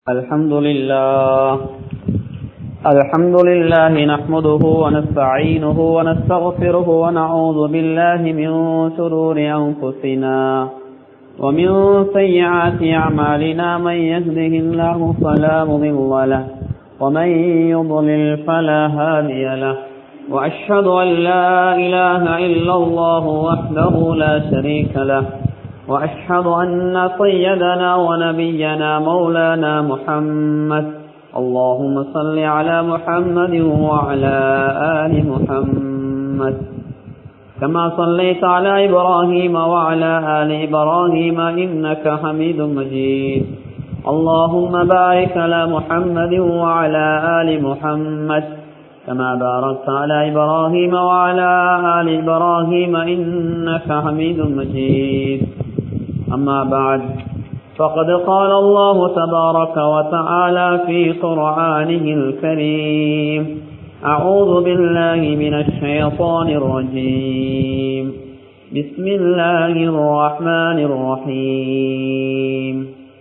الحمد لله نحمده ونستعينه ونستغفره ونعوذ بالله من شرور أنفسنا ومن سيئات أعمالنا من يهده الله فلا مضل له ومن يضلل فلا هادي له وأشهد أن لا إله إلا الله وحده لا شريك له وأشهد أن سيدنا ونبينا مولانا محمد اللهم صل على محمد وعلى آل محمد كما صليت على إبراهيم وعلى آل إبراهيم إنك حميد مجيد اللهم بارك على محمد وعلى آل محمد كما باركت على إبراهيم وعلى آل إبراهيم إنك حميد مجيد أما بعد فقد قال الله تبارك وتعالى في قرآنه الكريم أعوذ بالله من الشيطان الرجيم بسم الله الرحمن الرحيم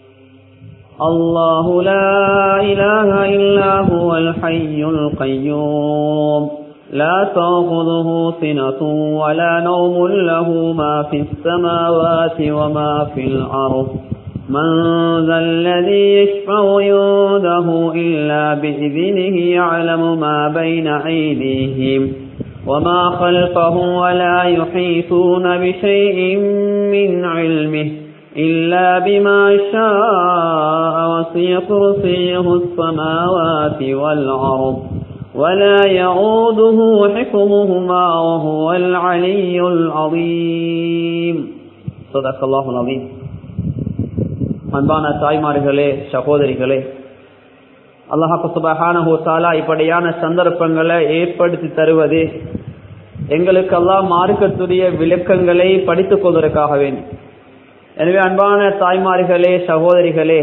الله لا إله إلا هو الحي القيوم لا تأخذه سنة ولا نوم له ما في السماوات وما في الأرض من ذا الذي يشفع عنده إلا بإذنه يعلم ما بين أيديهم وما خلفهم ولا يحيطون بشيء من علمه إلا بما شاء وسع كرسيه السماوات والأرض ولا يعوده حفظهما وهو العلي العظيم صدق الله العظيم. அன்பான தாய்மார்களே, சகோதரிகளே, அல்லாஹ் சுப்ஹானஹு வ தஆலா இப்படியான சந்தர்ப்பங்களை ஏற்படுத்தி தருவது எங்களுக்கு அல்லாஹ் மார்க்கத்துடைய விளக்கங்களை படித்துக் கொள்வதற்காக வேண்டும். எனவே அன்பான தாய்மார்களே, சகோதரிகளே,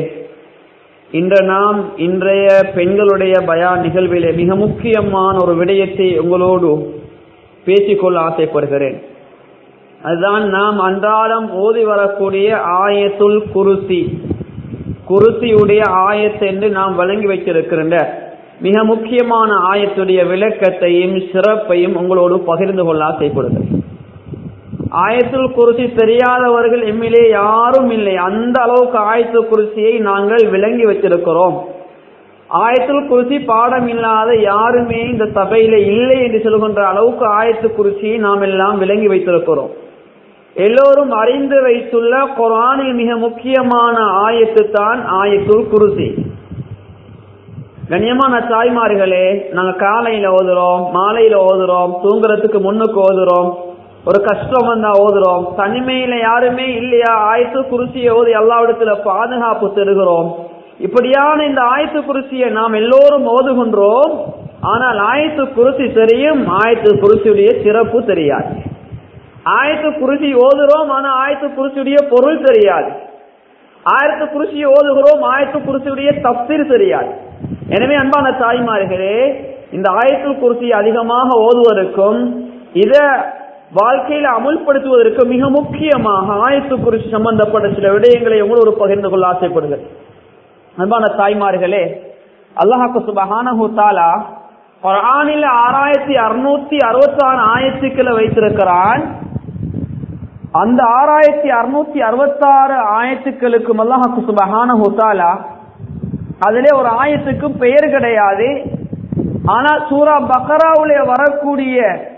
இன்றைய பெண்களுடைய பயான் நிகழ்விலே மிக முக்கியமான ஒரு விடயத்தை உங்களோடு பேசிக்கொள்ள ஆசைப்படுகிறேன். அதுதான் நாம் அன்றாடம் ஓதி வரக்கூடிய ஆயத்துல் குருசி, குருசியுடைய ஆயத்து என்று நாம் வழங்கி வைத்திருக்கின்ற மிக முக்கியமான ஆயத்துடைய விளக்கத்தையும் சிறப்பையும் உங்களோடு பகிர்ந்து கொள்ள ஆசைப்படுகிறேன். ஆயத்துல் குருசி தெரியாதவர்கள் எம்மிலே யாரும் இல்லை. அந்த அளவுக்கு ஆயத்துல் குருசியை நாங்கள் விளங்கி வச்சிருக்கிறோம். ஆயத்துல் குருசி பாடம் இல்லாத யாருமே இந்த சபையில இல்லை என்று சொல்கின்ற அளவுக்கு ஆயத்துல் குருசியை நாம் எல்லாம் விளங்கி வைத்திருக்கிறோம். எல்லோரும் அறிந்து வைத்துள்ள குர்ஆனில் மிக முக்கியமான ஆயத்து தான் ஆயத்துல் குருசி. கண்ணியமான தாய்மார்களே, நாங்க காலையில ஓதுறோம், மாலையில ஓதுறோம், தூங்குறதுக்கு முன்னுக்கு ஓதுறோம், ஒரு கஷ்டம் வந்தா ஓதுறோம், தனிமையில யாருமே இல்லையா ஆயத்துல் குருசியை ஓதி அல்லாஹ்விடத்துல பாதுகாப்பு பெறுகிறோம். இப்படியான இந்த ஆயத்துல் குருசியை நாம் எல்லோரும் ஓதுகின்றோம். ஆனால் ஆயத்துல் குருசி தெரியும், ஆயத்துல் குருசியுடைய சிறப்பு தெரியாது. ஆயத்துல் குருசி ஓதுறோம், ஆனா ஆயத்துல் குருசியுடைய பொருள் தெரியாது. ஆயத்துல் குருசி ஓதுகிறோம், ஆயத்துல் குருசியுடைய தஃசீர் தெரியாது. எனவே அன்பான தாய்மார்களே, இந்த ஆயத்துல் குருசி அதிகமாக ஓதுவதற்கும் இத வாழ்க்கையில அமுல்படுத்துவதற்கு மிக முக்கியமாக ஆயத்துல் குருசி சம்பந்தப்பட்ட சில விடயங்களை உங்களோடு பகிர்ந்து கொள்ள ஆசைப்படுகிறேன். அன்பான தாய்மார்களே, அல்லாஹ் சுப்ஹானஹு வ தஆலா குர்ஆனில் 6666 ஆயத்துக்களை வைத்திருக்கிறான். அந்த 6666 ஆயத்துக்களுக்கு அல்லாஹ் சுப்ஹானஹு வ தஆலா அதிலே ஒரு ஆயத்துக்கு பெயர் கிடையாது. ஆனால் சூரா பக்ராவிலே வரக்கூடிய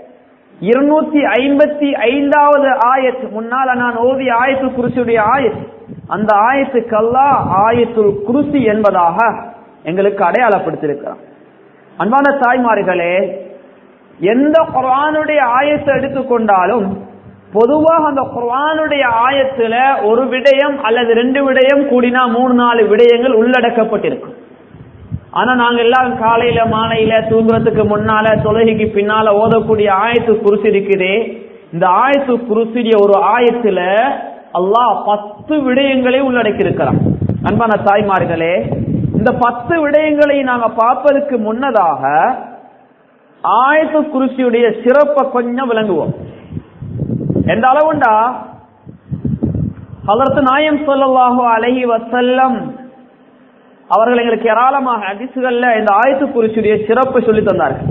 255வது ஆயத், முன்னால் நான் ஓதிய ஆயத்துல் குருசியுடைய ஆயத், அந்த ஆயத்துக்கு அல்லாஹ் ஆயத்துல் குருசி என்பதாக எங்களுக்கு அடையாளப்படுத்தியிருக்கிறான். அன்பான தாய்மார்களே, எந்த குர்ஆனுடைய ஆயத்தை எடுத்துக்கொண்டாலும் பொதுவாக அந்த குர்ஆனுடைய ஆயத்துல ஒரு விடயம் அல்லது 2 விடயம் கூடினா 3-4 விடயங்கள் உள்ளடக்கப்பட்டிருக்கும். ஆனா நாங்க எல்லாம் காலையில மாலையில தூங்குறதுக்கு முன்னால தொழுகைக்கு பின்னால ஓதக்கூடிய ஆயத்துல் குருசி இருக்குதே, இந்த ஆயத்துல் குருசிய ஒரு ஆயத்துல அல்லாஹ் 10 விடயங்களை உள்ளடக்கி இருக்கிறான். அன்பான தாய்மார்களே, இந்த 10 விடயங்களை நாங்க பார்ப்பதற்கு முன்னதாக ஆயத்துல் குருசியுடைய சிறப்பை கொஞ்சம் விளங்குவோம். எந்த அளவுண்டா, ஹதரத் நாயம் ஸல்லல்லாஹு அலைஹி வஸல்லம் அவர்கள் எங்களுக்கு ஏராளமாக ஹதீஸ்கள்ல இந்த ஆயத்து குர்சியுடைய சிறப்பு சொல்லி தந்தார்கள்.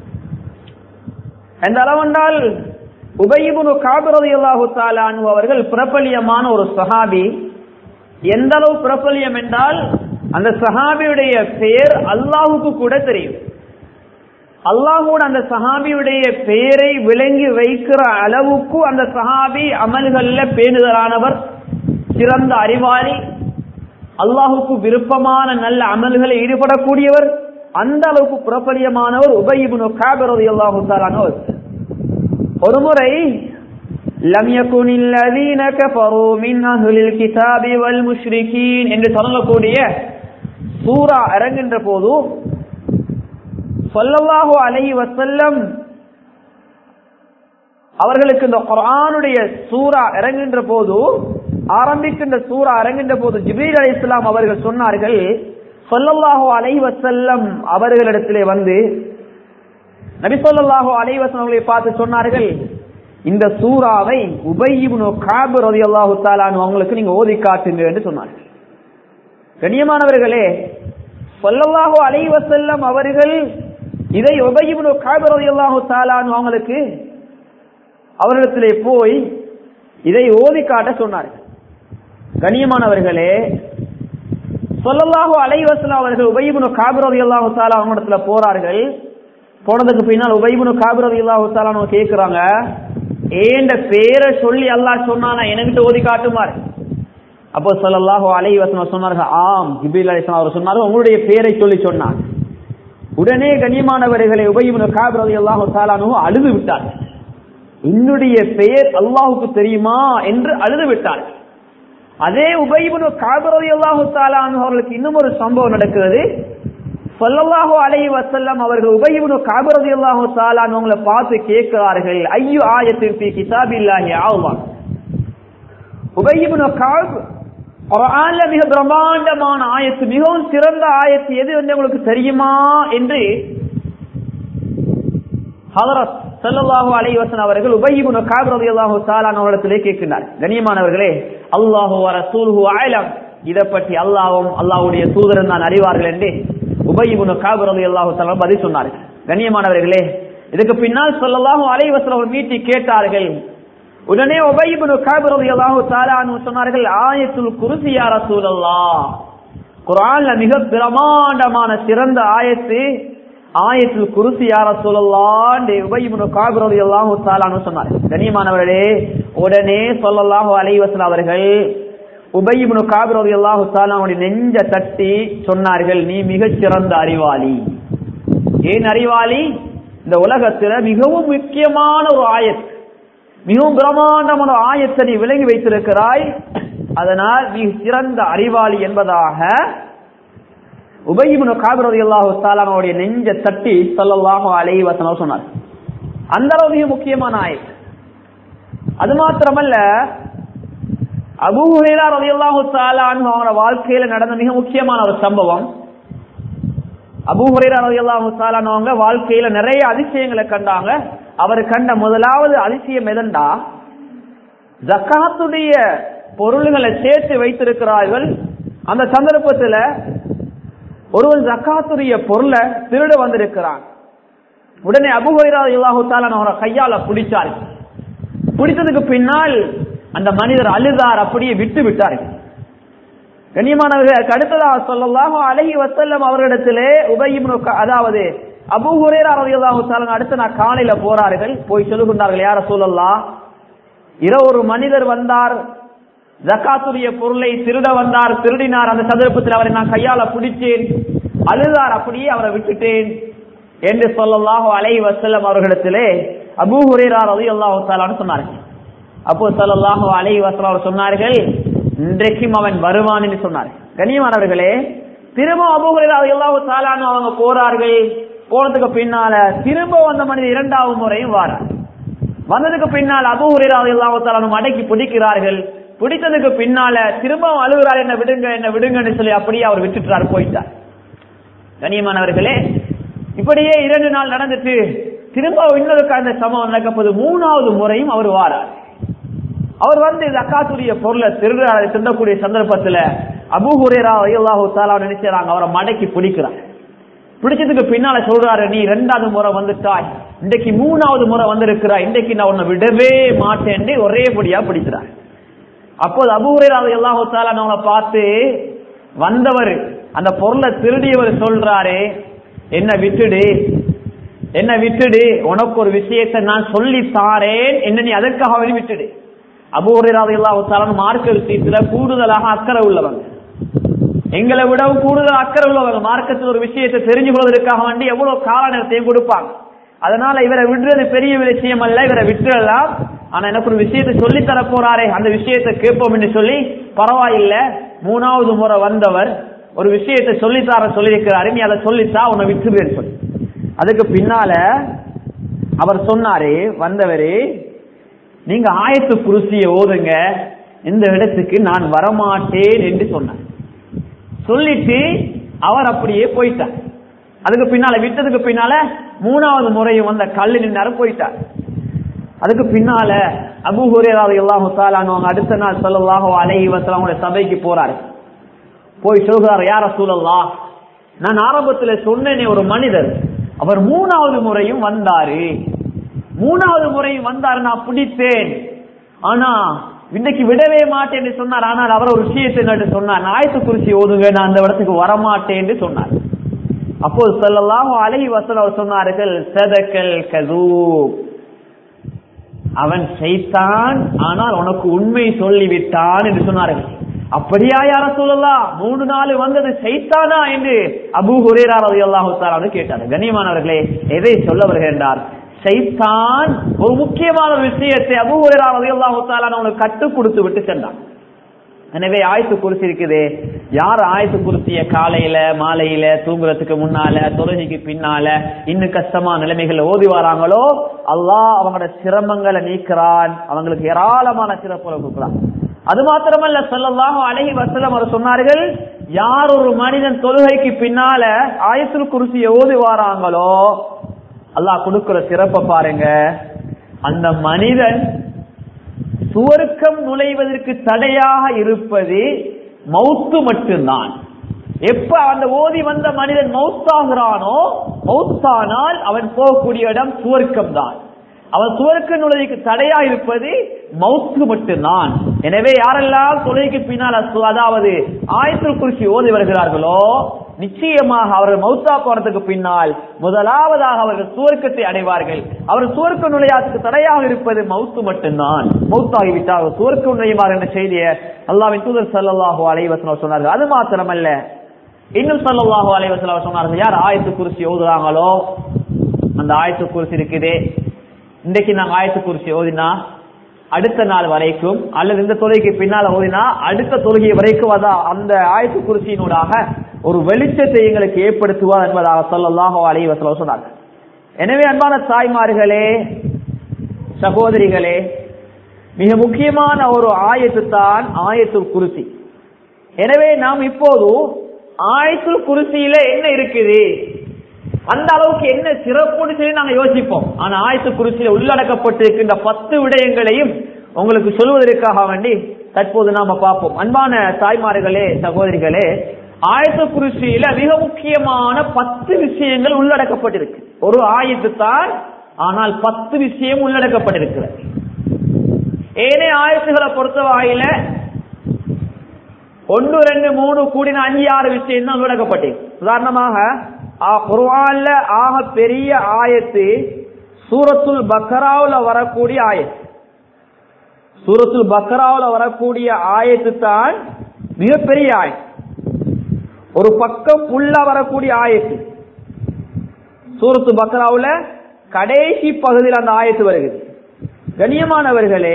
எந்த அளவென்றால் உபய் இப்னு கஅப் ரலியல்லாஹு தஆலா அன்ஹு அவர்கள் பிரபல்யமான ஒரு சஹாபி. எந்த அளவு பிரபல்யம் என்றால் அந்த சஹாபியுடைய பெயர் அல்லாஹ்வுக்கு கூட தெரியும். அல்லாஹ்வோட அந்த சஹாபியுடைய பெயரை விளங்கி வைக்கிற அளவுக்கு அந்த சஹாபி அமல்கள்ல பேணுதலானவர், சிறந்த அறிவாளி, அல்லாஹ்வுக்கு விருப்பமான நல்ல அமல்களை ஈடுபடக்கூடியவர். அந்த அளவுக்கு பிரபல்யமானவர் உபய் இப்னு கஅப் ரலியல்லாஹு தஆலா அன்ஹு. ஒருமுறை லம் யகுனில் லதீன கஃபரு மின் அஹ்லில் கிதாபி வல் முஷ்ரிகீன் என்று சொல்லக்கூடிய சூரா இறங்குகின்ற போது ஸல்லல்லாஹு அலைஹி வஸல்லம் அவர்களுக்கு இந்த குர்ஆனுடைய சூரா இறங்குகின்ற போது, ஆரம்பிக்கின்ற சூரா இறங்குகின்ற போது ஜிப்ரீல் அலைஹிஸ்ஸலாம் அவர்கள் சொன்னார்கள், ஸல்லல்லாஹு அலைஹி வஸல்லம் அவர்களிடத்திலே வந்து நபி ஸல்லல்லாஹு அலைஹி வஸல்லம் அவர்களை பார்த்து சொன்னார்கள், இந்த சூராவை உபய் இப்னு கஅப் ரலியல்லாஹு தஆலா அன்ஹு அவங்களுக்கு நீங்க ஓதி காட்டுங்க என்று சொன்னார்கள். கண்ணியமானவர்களே, ஸல்லல்லாஹு அலைஹி வஸல்லம் அவர்கள் இதை உபய் இப்னு கஅப் ரலியல்லாஹு தஆலா அன்ஹு அவங்களுக்கு அவரிடத்திலே போய் இதை ஓதி காட்ட சொன்னார்கள். கண்ணியமானவர்களே, ஸல்லல்லாஹு அலைஹி வஸல்லம் அவர்கள் உபய் இப்னு கஅப் ரலியல்லாஹு தஆலா அவங்களிடத்துல போறார்கள். போனதுக்கு பின்னால் உபய் இப்னு கஅப் ரலியல்லாஹு தஆலா அவங்க கேக்குறாங்க, ஏண்ட பேரை சொல்லி அல்லாஹ் சொன்னானா என்கிட்ட ஓதி காட்டுமாறு. அப்போ ஸல்லல்லாஹு அலைஹி வஸல்லம் சொன்னார்கள், ஆம் ஜிப்ரீல் அலைஹிஸ்ஸலாம் அவர் சொன்னார்கள், உங்களுடைய பேரை சொல்லி சொன்னார். உடனே கண்ணியமானவர்களை உபய் இப்னு கஅப் ரலியல்லாஹு தஆலா அழுது விட்டார். என்னுடைய பெயர் அல்லாஹ்வுக்கு தெரியுமா என்று அழுது விட்டார். அதே உபய் இப்னு கஅப் ரலியல்லாஹு தஆலா அவர்களுக்கு இன்னும் ஒரு சம்பவம் நடக்கிறது. ஸல்லல்லாஹு அலைஹி வஸல்லம் அவர்கள் உபய் இப்னு கஅப் ரலியல்லாஹு தஆலா அவங்களை பார்த்து கேட்கிறார்கள், ஐயு ஆயத்தின் ஃபீ கிதாபில்லாஹி அஅஸம். உபய் இப்னு கஅப், குர்ஆன்ல மிக பிரம்மாண்டமான ஆயத்து, மிகவும் சிறந்த ஆயத்து எது என்று உங்களுக்கு தெரியுமா என்று ஹஜ்ரத் ஸல்லல்லாஹு அலைஹி வஸல்லம் அவர்கள் உபய் இப்னு கஅப் ரலியல்லாஹு தஆலா அவர்களிடத்திலே கேட்கிறார். கண்ணியமானவர்களே, அல்லாஹு வ ரசூலுஹு அஅலம், இதை பற்றி அல்லாஹ்வும் அல்லாஹ்வுடைய தூதரும் தான் அறிவார்கள் என்று உபய் இப்னு கஅப் ரலியல்லாஹு தஆலா பதில் சொன்னார்கள். கண்ணியமானவர்களே, இதுக்கு பின்னால் ஸல்லல்லாஹு அலைஹி வஸல்லம் மீட்டி கேட்டார்கள். உடனே உபய் இப்னு கஅப் ரலியல்லாஹு தஆலா சொன்னார்கள், ஆயத்துல் குர்சி யா ரசூலல்லாஹ், குர்ஆன்ல மிக பிரமாண்டமான சிறந்த ஆயத்து ஆயத்துல் குர்சி யா ரசூலல்லாஹ் என்று உபய் இப்னு கஅப் ரலியல்லாஹு தஆலா சொன்னார்கள். கண்ணியமானவர்களே, உடனே ஸல்லல்லாஹு அலைஹி வஸல்லம் அவர்கள் உபய் இப்னு கஅப் ரலியல்லாஹு தஆலா நெஞ்ச தட்டி சொன்னார்கள், நீ மிகச் சிறந்த அறிவாளி. ஏன் அறிவாளி? இந்த உலகத்துல மிகவும் முக்கியமான ஒரு ஆயத், மிகவும் பிரமாண்டமான ஆயத்தை நீ விளங்கி வைத்திருக்கிறாய், அதனால் நீ சிறந்த அறிவாளி என்பதாக உபய் இப்னு கஅப் ரலியல்லாஹு தஆலா நெஞ்ச தட்டி ஸல்லல்லாஹு அலைஹி வஸல்லம் சொன்னார். அந்த அளவு மிக முக்கியமான ஆயத். அது மாத்திரமல்ல, அபூ ஹுரைரா ரலியல்லாஹு தஆலா அன்ஹு அவரோட வாழ்க்கையில நடந்த மிக முக்கியமான ஒரு சம்பவம். அபூ ஹுரைரா ரலியல்லாஹு தஆலா அவங்க வாழ்க்கையில நிறைய அதிசயங்களை கண்டாங்க. அவர் கண்ட முதலாவது அதிசயம் எதென்றா, ஜகாத்துடைய பொருள்களை சேர்த்து வைத்திருக்கிறார்கள். அந்த சந்தர்ப்பத்துல ஒருவன் ஜகாத்துடைய பொருளை திருட வந்திருக்கிறான். உடனே அபூ ஹுரைரா ரலியல்லாஹு தஆலா அவரை கையால பிடிச்சார். பிடித்ததுக்கு பின்னால் அந்த மனிதர் அழுதார், அப்படியே விட்டு விட்டார். கண்ணியமானவர்களுக்கு அடுத்ததாக ஸல்லல்லாஹு அலைஹி வஸல்லம் அவர்களிடத்திலே உபய் இப்னு அதாவது அபூ ஹுரைரா ரலியல்லாஹு தஆலா அடுத்த நாள் காலையில போறார்கள். போய் சொல்லுகின்றார்கள், யா ரசூலல்லாஹ், இரவு ஒரு மனிதர் வந்தார், ஜகாத்துடைய பொருளை திருட வந்தார், திருடினார். அந்த சந்தர்ப்பத்தில் அவரை நான் கையால பிடிச்சேன், அழுதார், அப்படியே அவரை விட்டுட்டேன் என்று ஸல்லல்லாஹு அலைஹி வஸல்லம் அவர்களிடத்திலே அபூ ஹுரைரா ரலியல்லாஹு தஆலா சொன்னார்கள். அப்போ ஸல்லல்லாஹு அலைஹி வஸல்லம் அவர் சொன்னார்கள், இன்றைக்கும் அவன் வருவான் என்று சொன்னார். கண்ணியமானவர்களே, திரும்ப அபூ ஹுரைரா ரலியல்லாஹு தஆலா அவங்க போறார்கள். போனதுக்கு பின்னால திரும்ப வந்த மனிதர் இரண்டாவது முறையும் வாரார். வந்ததுக்கு பின்னால் அபூ ஹுரைரா ரலியல்லாஹு தஆலா அடக்கி பிடிக்கிறார்கள். பிடித்ததுக்கு பின்னால திரும்ப அழுகிறார், என்ன விடுங்க என்ன விடுங்கன்னு சொல்லி அப்படியே அவர் விட்டுட்டார், போயிட்டார். கண்ணியமானவர்களே, இப்படியே 2 நாள் நடந்துட்டு திரும்ப இன்னொரு அந்த சம்பவம் நடக்கப்போது 3வது முறையும் அவர் வாரார். அவர் வந்து ஜகாத்துடைய பொருளை திருடக்கூடிய சந்தர்ப்பத்துல அபூ ஹுரைரா ரலியல்லாஹு தஆலா நினைச்சாங்க, அவரை மடக்கி பிடிக்கிறார். பிடிச்சதுக்கு பின்னால சொல்றாரு, நீ 2வது முறை வந்துட்டாய், இன்றைக்கு 3வது முறை வந்திருக்கிறாய், இன்றைக்கு நான் உன்னை விடவே மாட்டேன்னு ஒரே படியா பிடிக்கிறார். அப்போது அபூ ஹுரைரா ரலியல்லாஹு தஆலா அவங்களை பார்த்து வந்தவர், அந்த பொருளை திருடியவர் சொல்றாரு, என்ன விட்டுடு, உனக்கு ஒரு விஷயத்தை நான் சொல்லி தாரேன், என்ன நீ அதற்காக விட்டுடு. அபூ ஹுரைரா ரலியல்லாஹு தஆலா மார்க்க விஷயத்துல கூடுதலாக அக்கறை உள்ளவங்க, எங்களை விடவும் கூடுதல் அக்கறை உள்ளவங்க. மார்க்கத்தில் ஒரு விஷயத்தை தெரிஞ்சு கொள்வதற்காக வேண்டி எவ்வளவு கால நேரத்தையும் கொடுப்பாங்க. அதனால இவரை விடுறது பெரிய விஷயம் அல்ல, இவரை விட்டுடலாம். ஆனா எனக்கு ஒரு விஷயத்தை சொல்லி தர போறாரே, அந்த விஷயத்தை கேட்போம் என்று சொல்லி, பரவாயில்ல 3வது முறை வந்தவர் ஒரு விஷயத்தை சொல்லித்தார சொல்லியிருக்கிறாரு, நீ அதை சொல்லித்தா உன்னை விட்டுருவேன்னு சொல்லி. அதுக்கு பின்னால அவர் சொன்னாரு, வந்தவரு, நீங்க ஆயத்து குர்சியை ஓதுங்க, இந்த இடத்துக்கு நான் வரமாட்டேன் என்று சொன்னார். சொல்லிட்டு அவர் அப்படியே போயிட்டார். அதுக்கு பின்னால விட்டதுக்கு பின்னால 3வது முறையும் வந்த கல்லு நின்னாரு, போயிட்டார். அதுக்கு பின்னால அபூ ஹுரைரா ரலியல்லாஹு தஆலா அவங்க அடுத்த நாள் ஸல்லல்லாஹு அலைஹி வஸல்லம் சபைக்கு போறாரு. போய் சொல்றாரு, யா ரசூலல்லாஹ், நான் ஆரம்பத்துல சொன்னேனே ஒரு மனிதர், அவர் 3வது முறையும் வந்தாரு, 3வது முறையும் வந்தாரு, நான் பிடித்தேன், ஆனா இன்னைக்கு விடவே மாட்டேன்னு சொன்னார். ஆனால் அவர் ஒரு விஷயத்தை சொன்னார், ஆயத்து குர்சி ஓதுங்க, நான் அந்த இடத்துக்கு வரமாட்டேன்னு சொன்னார். அப்போது ஸல்லல்லாஹு அலைஹி வஸல்லம் சொன்னார்கள், ஸதகல் கஸூப், அவன் ஷைத்தான், ஆனால் உனக்கு உண்மை சொல்லிவிட்டான் என்று சொன்னார்கள். அப்படியா யா ரசூலல்லாஹ், 3 நாள் வந்தது ஷைத்தானா என்று அபூ ஹுரைரா ரலியல்லாஹு தஆலா கேட்டார். கண்ணியமானவர்களே, எதை சொல்ல வருகின்றார்? ஷைத்தான் ஒரு முக்கியமான விஷயத்தை அபூ ஹுரைரா ரலியல்லாஹு தஆலா அவனுக்கு கற்றுக் கொடுத்து விட்டு சென்றான். எனவே ஆயத்து குர்சி இருக்குது, யார் ஆயத்து குர்சிய காலையில மாலையில தூங்குறதுக்கு முன்னால தொழுகைக்கு பின்னால இன்னும் கஷ்டமான நிலைமைகளை ஓதி வராங்களோ, அல்லாஹ் அவங்களோட சிரமங்களை நீக்கிறான், அவங்களுக்கு ஏராளமான சிறப்புகளை கொடுக்கிறான். அது மாத்திரமல்ல, ஸல்லல்லாஹு அலைஹி வஸல்லம் அவர் சொன்னார்கள், யார் ஒரு மனிதன் தொழுகைக்கு பின்னால ஆயத்துல் குர்சியை ஓதி வராங்களோ, அல்லாஹ் கொடுக்கிற சிறப்பை பாருங்க, அந்த மனிதன் சுவர்க்கம் நுழைவதற்கு தடையாக இருப்பது மௌத்து மட்டும்தான். எப்ப அந்த ஓதி வந்த மனிதன் மௌத்தாகிறானோ, மௌத்தானால் அவன் போகக்கூடிய இடம் சுவர்க்கம் தான். அவன் சுவர்க்க நுழைவுக்கு தடையா இருப்பது மௌத்து மட்டும்தான். எனவே யாரெல்லாம் தொழுகைக்கு பின்னால் அதாவது ஆயத்துல் குர்சி ஓதி வருகிறார்களோ, நிச்சயமாக அவர்கள் மௌத்தா போறதுக்கு பின்னால் முதலாவதாக அவர்கள் சுவர்க்கத்தை அடைவார்கள். அவர் சுவர்க்க நுழையாத்துக்கு தடையாக இருப்பது மௌத்து மட்டும்தான். மௌத்தாகிவிட்டால் சுவர்க்க நுழைவார் என்ற செய்தியை அல்லாஹ்வின் தூதர் ஸல்லல்லாஹு அலைஹி வஸல்லம் சொன்னார்கள். அது மாத்திரமல்ல, இன்னும் ஸல்லல்லாஹு அலைஹி வஸல்லம் சொன்னார்கள், யார் ஆயத்து குர்சி ஓதுறாங்களோ, அந்த ஆயத்து குர்சி இருக்குது, இன்றைக்கு நாங்க ஆயத்து குர்சி ஓதினா அடுத்த நாள் வரைக்கும், அல்லது இந்த தொழுகைக்கு பின்னால ஓதினா அடுத்த தொழுகை வரைக்கும் அந்த ஆயத்து குர்சியினூடாக ஒரு வெளிச்சத்தை எங்களுக்கு ஏற்படுத்துவார் என்பதாக ஸல்லல்லாஹு அலைஹி வஸல்லம் சொன்னார்கள். எனவே அன்பான தாய்மார்களே, சகோதரிகளே, மிக முக்கியமான ஒரு ஆயத்து தான் ஆயத்துல் குர்சி. எனவே நாம் இப்போது ஆயத்துல் குர்சியில என்ன இருக்குது, அந்த அளவுக்கு என்ன சிறப்புன்னு சொல்லி நாங்க யோசிப்போம். ஆனா ஆயத்துல் குர்சியில உள்ளடக்கப்பட்டிருக்கின்ற 10 விடயங்களையும் உங்களுக்கு சொல்வதற்காக வேண்டி தற்போது நாம பார்ப்போம். அன்பான தாய்மார்களே, சகோதரிகளே, ஆயத்துல் குர்சியில மிக முக்கியமான 10 விஷயங்கள் உள்ளடக்கப்பட்டிருக்கு. ஒரு ஆயத்து தான், ஆனால் 10 விஷயம் உள்ளடக்கப்பட்டிருக்கிறது. ஏனே ஆயத்துகளை பொறுத்த வகையில 1, 2, 3 கூடின 5, 6 விஷயம் தான் உள்ளடக்கப்பட்டிருக்கு. உதாரணமாக குர்ஆன்ல ஆக பெரிய ஆயத்து சூரத்துல் பக்ராவுல வரக்கூடிய ஆயத்து. சூரத்துல் பக்ராவுல வரக்கூடிய ஆயத்து தான் மிகப்பெரிய ஆயத்து. ஒரு பக்கம் உள்ள வரக்கூடிய ஆயத்து சூரத்து பக்ராவுல கடைசி பகுதியில் அந்த ஆயத்து வருகிறது. கண்ணியமானவர்களே,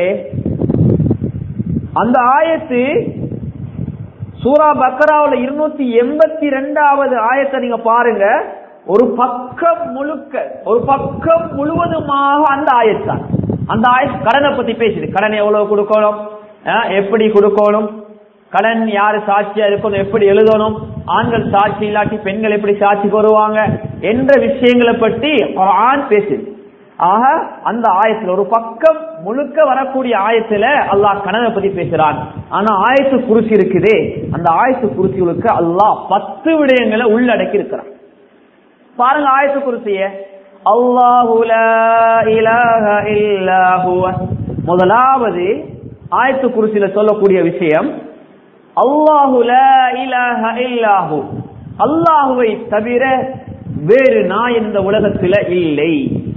அந்த ஆயத்து சூரா பக்ராவுல 282வது ஆயத்தை நீங்க பாருங்க. ஒரு பக்கம் முழுக்க, ஒரு பக்கம் முழுவதுமாக அந்த ஆயத்தான். அந்த ஆயத் கடனை பத்தி பேசுது. கடன் எவ்வளவு கொடுக்கணும், எப்படி கொடுக்கணும், கடன் யாரு சாட்சியா இருக்கணும், எப்படி எழுதணும், ஆண்கள் சாட்சி இல்லாட்டி பெண்கள் எப்படி சாட்சிக்கு வருவாங்க என்ற விஷயங்களை பற்றி குர்ஆன் பேசுது. ஆக அந்த ஆயத்தில் ஒரு பக்கம் முழுக்க வரக்கூடிய ஆயத்துல அல்லாஹ் கனவை பத்தி பேசுறான். ஆனா ஆயத்து குர்சி இருக்குதே, அந்த ஆயத்து குர்சிகளுக்கு அல்லாஹ் 10 விடயங்களை உள்ளடக்கி இருக்கிறான். பாருங்க ஆயத்து குர்சிய. அல்லாஹு லா இலாஹ இல்லா ஹுவ. முதலாவது ஆயத்து குர்சியில சொல்லக்கூடிய விஷயம் அல்லாஹு லா இலாஹ இல்லா ஹு, அல்லாஹுவை தவிர வேறு நான் இந்த உலகத்துல இல்லை.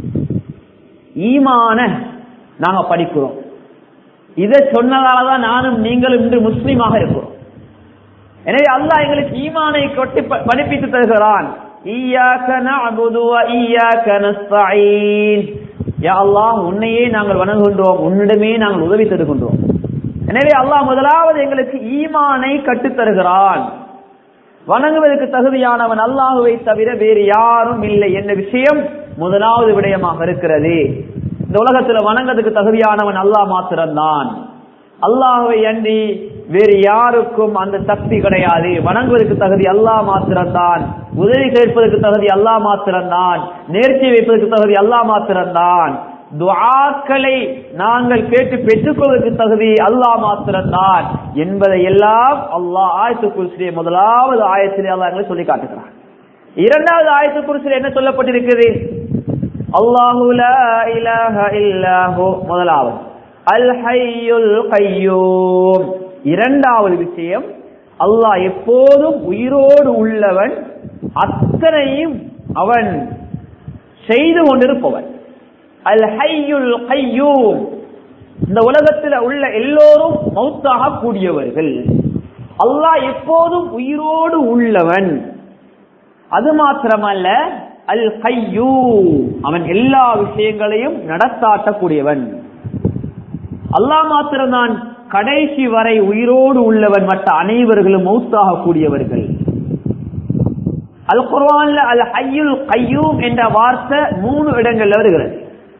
ஈமான நாங்க படிக்கிறோம். இதை சொன்னதாலதான் நானும் நீங்களும் இன்று முஸ்லீமாக இருக்கிறோம். எனவே அல்லாஹ் எங்களுக்கு ஈமானை கொட்டி படிப்பித்து தருகிறான். இய்யாக நஅபுது வ இய்யாக நஸ்தஈன். யா அல்லாஹ், உன்னையே நாங்கள் வணங்குகின்றோம், உன்னிடமே நாங்கள் உதவி தருகின்றோம். எனவே அல்லாஹ் முதலாவது எங்களுக்கு ஈமானை கற்றுத் தருகிறான். வணங்குவதற்கு தகுதியானவன் அல்லாஹுவை தவிர வேறு யாரும் இல்லை என்ற விஷயம் முதலாவது விடயமாக இருக்கிறது. இந்த உலகத்துல வணங்குவதற்கு தகுதியானவன் அல்லாஹ் மாத்திரம்தான். அல்லாஹுவை அன்றி வேறு யாருக்கும் அந்த சக்தி கிடையாது. வணங்குவதற்கு தகுதி அல்லாஹ் மாத்திரம்தான். உதவி கேட்பதற்கு தகுதி அல்லாஹ் மாத்திரம்தான். நேர்ச்சி வைப்பதற்கு தகுதி அல்லாஹ் மாத்திரம்தான். துஆக்களை நாங்கள் கேட்டு பெற்றுக்கொள்வதற்கு தகுதி அல்லாஹ் மாத்திரம்தான் என்பதை எல்லாம் அல்லாஹ் ஆயத்து குர்சியிலே முதலாவது ஆயத்திலே அல்லாஹ் எங்களுக்கு சொல்லி காட்டுகிறான். இரண்டாவது ஆயத்து குர்சியிலே என்ன சொல்லப்பட்டிருக்கிறது? அல்லாஹு லா இலாஹ இல்லா ஹு முதலாவது. அல் ஹய்யுல் கய்யூம் இரண்டாவது விஷயம், அல்லாஹ் எப்போதும் உயிரோடு உள்ளவன், அத்தனையும் அவன் செய்து கொண்டிருப்பவன். அல் ஹய்யுல் கய்யூம், இந்த உலகத்தில் உள்ள எல்லோரும் மௌத்தாக கூடியவர்கள். அல்லாஹ் எப்போதும் உயிரோடு உள்ளவன். அது மாத்திரமல்ல, அல் கய்யூம், அவன் எல்லா விஷயங்களையும் நடத்தாட்டக்கூடியவன். அல்லாஹ் மாத்திரம்தான் கடைசி வரை உயிரோடு உள்ளவன், மற்ற அனைவர்களும் மௌத்தாக கூடியவர்கள். அல் குர்ஆன்ல அல் ஹய்யுல் கய்யூம் என்ற வார்த்தை 3 இடங்கள்ல வருகிறது.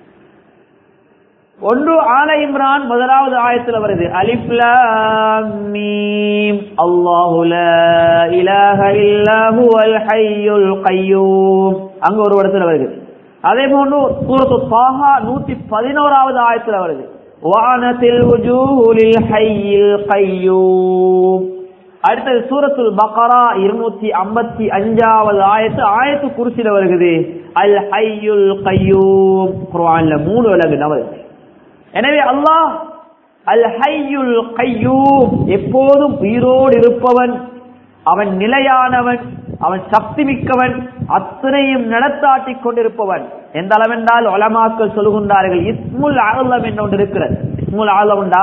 ஒன்று ஆல இம்ரான் முதலாவது ஆயத்துல வருது, அலிஃப் லாம் மீம் அல்லாஹு லா இலாஹ இல்லா ஹுவல் ஹய்யுல் கய்யூம், அங்க ஒரு இடத்துல வருது. அதே போன்று சூரத்து தாஹா 111வது ஆயத்துல வருது, வானத்தில் வுஜூஹு லில் ஹய்யில் கய்யூம். அடுத்தது சூரத்துல் பக்ரா 255வது ஆயத்து, ஆயத்து குர்சில வருகிறது அல் ஹய்யுல் கய்யூம். குர்ஆன்ல 3 விளங்குது வருது. எனவே அல்லாஹ் அல் ஹய்யுல் கய்யூம், எப்போதும் உயிரோடு இருப்பவன், அவன் நிலையானவன், அவன் சக்தி மிக்கவன், அத்தனையும் நடத்தாட்டிக் கொண்டிருப்பவன். எந்த அளவென்றால் உலமாக்கள் சொல்லுகின்றார்கள், இஸ்முல் ஆலம் என்று ஒன்று இருக்கிறது. இஸ்முல் ஆலம்டா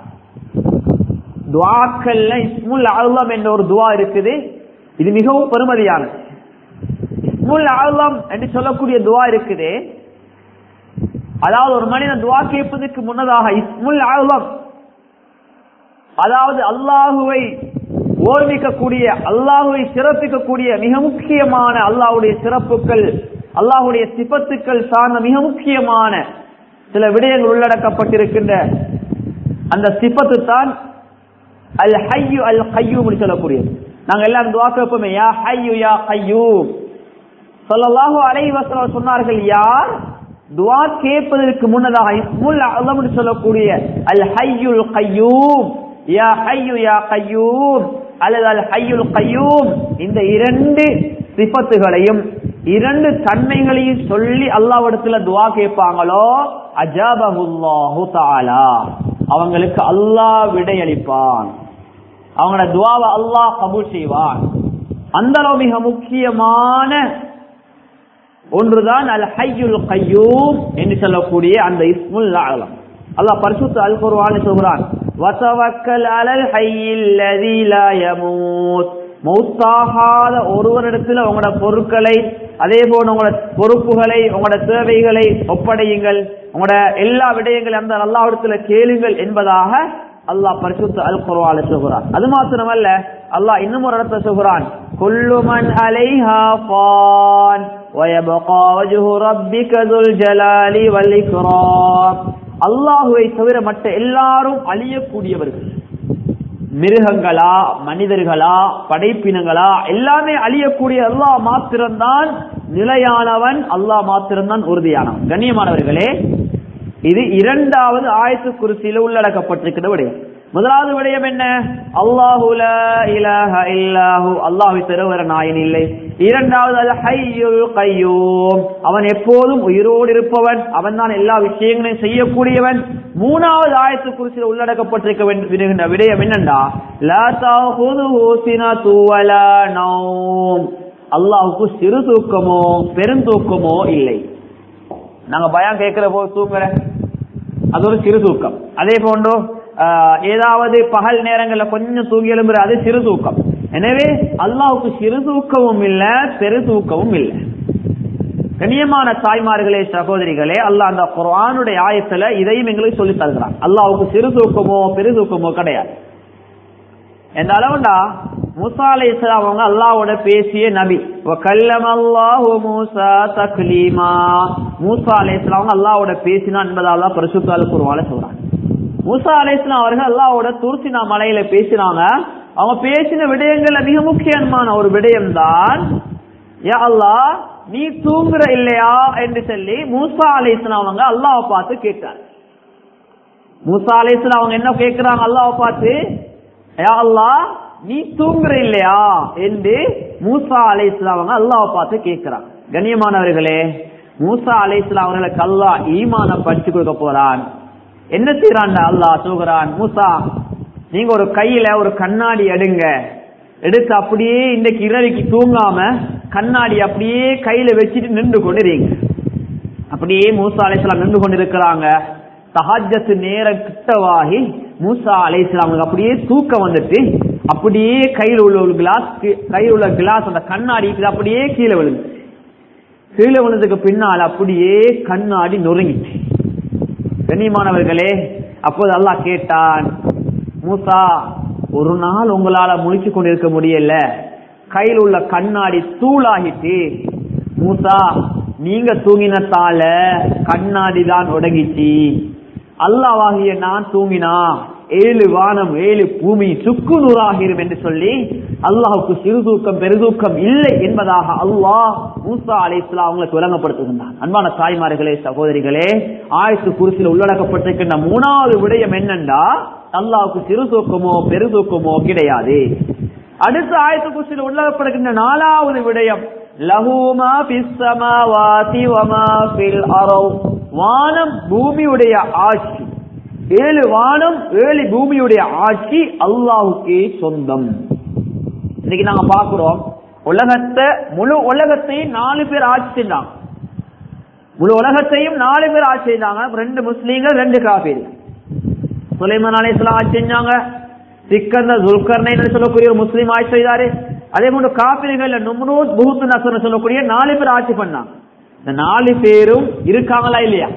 துஆக்கள்ல இஸ்முல் ஆலம் என்ற ஒரு துஆ இருக்குது. இது மிகவும் பெருமதியானது. இஸ்முல் ஆலம் என்று சொல்லக்கூடிய துஆ இருக்குது. அதாவது ஒரு மனிதன் துஆ கேட்பதற்கு முன்னதாக இஸ்முல் ஆலம், அதாவது அல்லாஹுவை ஓர்மிக்கக்கூடிய, அல்லாஹுவை சிறப்பிக்கக்கூடிய மிக முக்கியமான அல்லாஹ்வுடைய சிறப்புகள், அல்லாஹ்வுடைய சிபத்துக்கள் சார்ந்த மிக முக்கியமான சில விடயங்கள் உள்ளடக்கப்பட்டிருக்கின்ற அந்த சிபத்து தான் அல் ஹய்யு அல் கய்யூம் சொல்லக்கூடியது. நாங்க எல்லாம் துஆ கேட்போமே, யா ஹய்யு யா கய்யூம். ஸல்லல்லாஹு அலைஹி வஸல்லம் சொன்னார்கள், யார் துஆ கேட்பதற்கு முன்னதாக இஸ்முல் அஸம் என்று சொல்லக்கூடிய அல் ஹய்யுல் கய்யூம், யா ஹய்யு யா கய்யூம் அல்லது அல் ஹய்யுல் கய்யூம், இந்த 2 சிஃபத்துகளையும் 2 தன்மைகளையும் சொல்லி அல்லாஹ்விடத்துல துஆ கேட்பாங்களோ, அஜாபஹுல்லாஹு தஆலா, அவங்களுக்கு அல்லாஹ் விடையளிப்பான், அவங்களோட துஆவை அல்லாஹ் கபூல் செய்வான். அந்த அளவு மிக முக்கியமான ஒன்றுதான் அல் ஹய்யுல் கய்யூம் என்று சொல்லக்கூடிய அந்த இஸ்முல் அஸம். அல்லாஹ் பரிசுத்த அல் குர்ஆனில் சொல்றான், வதவக்கல் அலல் ஹய்யில் லஸீ லா யமூத், மௌத்தாகாத ஒருவரிடத்தில் உங்களோட பொருட்களை, அதே போல உங்களோட பொறுப்புகளை, உங்களோட தேவைகளை ஒப்படையுங்கள், உங்களோட எல்லா விடயங்களும் அந்த அல்லாஹ்விடத்துல கேளுங்கள் என்பதாக அல்லாஹ் பரிசுத்த அல் குர்ஆனில் சொல்றான். அது மாத்திரமல்ல, அல்லாஹ் இன்னும் ஒரு இடத்துல சொல்றான், குல்லு மன் அலைஹா ஃபான் வயபகா வஜ்ஹு ரப்பிக துல் ஜலாலி வல் இக்ராம். அல்லாஹ்வை தவிர மற்ற எல்லாரும் அழியக்கூடியவர்கள். மிருகங்களா மனிதர்களா படைப்பினங்களா எல்லாமே அழியக்கூடிய அல்லாஹ் மாத்திரம்தான் நிலையானவன், அல்லாஹ் மாத்திரம்தான் உறுதியானவன். கண்ணியமானவர்களே, இது இரண்டாவது ஆயத்து குர்சியில உள்ளடக்கப்பட்டிருக்கிற விடயம். முதலாவது விடயம் என்ன? அல்லாஹு லா இலாஹ இல்லாஹு, அல்லாஹ்வை தவிர வேறு நாயன் இல்லை. இரண்டாவது அல் ஹய்யுல் கய்யூம், அவன் எப்போதும் உயிரோடு இருப்பவன், அவன் தான் எல்லா விஷயங்களையும் செய்யக்கூடியவன். மூணாவது ஆயத்து குர்சியில உள்ளடக்கப்பட்டிருக்க விடயம் என்னண்டா, லா தஅஹுதுஹு சினது வலா நௌம், அல்லாஹ்வுக்கு சிறு தூக்கமோ பெருந்தூக்கமோ இல்லை. நாங்க பயம் கேட்கிற போது தூங்குற அது ஒரு சிறு தூக்கம். அதே போன்று ஏதாவது பகல் நேரங்களில் கொஞ்சம் தூங்கி எழும்புற அது சிறு தூக்கம். எனவே அல்லாஹ்வுக்கு சிறு தூக்கமும் இல்லை பெரு தூக்கமும் இல்லை. கண்ணியமான தாய்மார்களே சகோதரிகளே, அல்லாஹ் அந்த குர்ஆனுடைய ஆயத்துல இதையும் எங்களுக்கு சொல்லி தருகிறான். அல்லாஹ்வுக்கு சிறு தூக்கமோ பெரு தூக்கமோ கிடையாது. எந்த அளவுண்டா, மூசா அலைஹிஸ்ஸலாம் அவங்க அல்லாஹ்வோட பேசிய நபி. வகல்லமல்லாஹு மூசா தக்லீமா, மூசா அலைஹிஸ்ஸலாம் அவங்க அல்லாஹ்வோட பேசினான் என்பதை அல்லாஹ் பரிசுத்த அல் குர்ஆன்ல சொல்றான். மூசா அலைஹிஸ்ஸலாம் அவர்கள் அல்லாஹ்வோட தூர்சினா மலையில பேசினாங்க. அவங்க பேசின விடயங்கள்ல மிக முக்கியமான ஒரு விடயம் தான், யா அல்லாஹ் நீ தூங்குற இல்லையா என்று சொல்லி மூசா அலைஹிஸ்ஸலாம் அவங்க அல்லாஹ்வை பார்த்து கேட்டாங்க. மூசா அலைஹிஸ்ஸலாம் அவங்க என்ன கேட்கிறாங்க அல்லாஹ்வை பார்த்து, யா அல்லாஹ் நீ தூங்குற இல்லையா என்று மூசா அலைஹிஸ்ஸலாம் அவங்க அல்லாஹ்வை பார்த்து கேட்கிறாங்க. கண்ணியமானவர்களே, மூசா அலைஹிஸ்ஸலாம் அவர்களுக்கு அல்லாஹ் ஈமான படிச்சு கொடுக்க போறான். என்ன செய்யறான் அல்லாஹ் சொல்கிறான், மூசா நீங்க ஒரு கையில ஒரு கண்ணாடி எடுங்க, எடுத்து அப்படியே இன்றைக்கு இரவுக்கு தூங்காம கண்ணாடி அப்படியே கையில வச்சுட்டு நின்று கொண்டிருங்க. அப்படியே மூசா அலைஹிஸ்ஸலாம் நின்று கொண்டிருக்கிறாங்க. தஹஜ்ஜத் நேரம் கிட்டவாகி மூசா அலைஹிஸ்ஸலாம் அப்படியே தூக்கம் வந்துட்டு அப்படியே கையில் உள்ள கிளாஸ் அந்த கண்ணாடி அப்படியே கீழே விழுந்து, கீழே விழுந்ததுக்கு பின்னால் அப்படியே கண்ணாடி நொறுங்கிச்சு. கண்ணியமானவர்களே, அப்போது அல்லாஹ் கேட்டான், மூசா ஒரு நாள் உங்களால முழிச்சு கொண்டிருக்க முடியல, கையில் உள்ள கண்ணாடி தூளாகிட்டு, மூசா நீங்க தூங்கினத்தால கண்ணாடி தான் உடங்கிச்சு, அல்லாஹ்வாகிய நான் தூங்கினா 7 வானம் 7 பூமி சுக்கு நூறாகிரும் என்று சொல்லி அல்லாஹ்வுக்கு சிறு தூக்கம் பெருதூக்கம் இல்லை என்பதாக அல்லாஹ் மூசா அலைஹிஸ்ஸலாம் அவங்களுக்கு விளங்கப்படுத்துகின்றான். அன்பான தாய்மார்களே சகோதரிகளே, ஆயத்து குர்சியில் உள்ளடக்கப்பட்டிருக்கின்ற மூணாவது விடயம் என்னண்டா, அல்லாஹ்வுக்கு சிறு தூக்கமோ பெருதூக்கமோ கிடையாது. அடுத்த ஆயத்து குர்சியில் உள்ளடக்கப்படுகின்ற நாலாவது விடயம், லஹு மா ஃபிஸ் ஸமாவாதி வ மா ஃபில் அர்த், வானம் பூமியுடைய ஆட்சி, 7 வானம் 7 பூமியுடைய ஆட்சி அல்லாஹ்வுக்கே சொந்தம். இன்னைக்கு நாங்க பாக்குறோம், உலகத்தை முழு உலகத்தையும் 4 பேர் ஆட்சி செஞ்சாங்க. முழு உலகத்தையும் 4 பேர் ஆட்சி செஞ்சாங்க. 2 முஸ்லீம்கள் 2 காபீர். சுலைமான் அலைஹிஸ்ஸலாம் ஆட்சி செஞ்சாங்க. சிக்கந்தர் ஜுல்கர்னைன் சொல்லக்கூடிய ஒரு முஸ்லீம் ஆட்சி செய்தாரு. அதே போன்று காபீர்கள் நும்ரூத் புஹுத் நஸ்ர் சொல்லக்கூடிய 4 பேர் ஆட்சி பண்ணாங்க. இந்த 4 பேரும் இருக்காங்களா இல்லையா?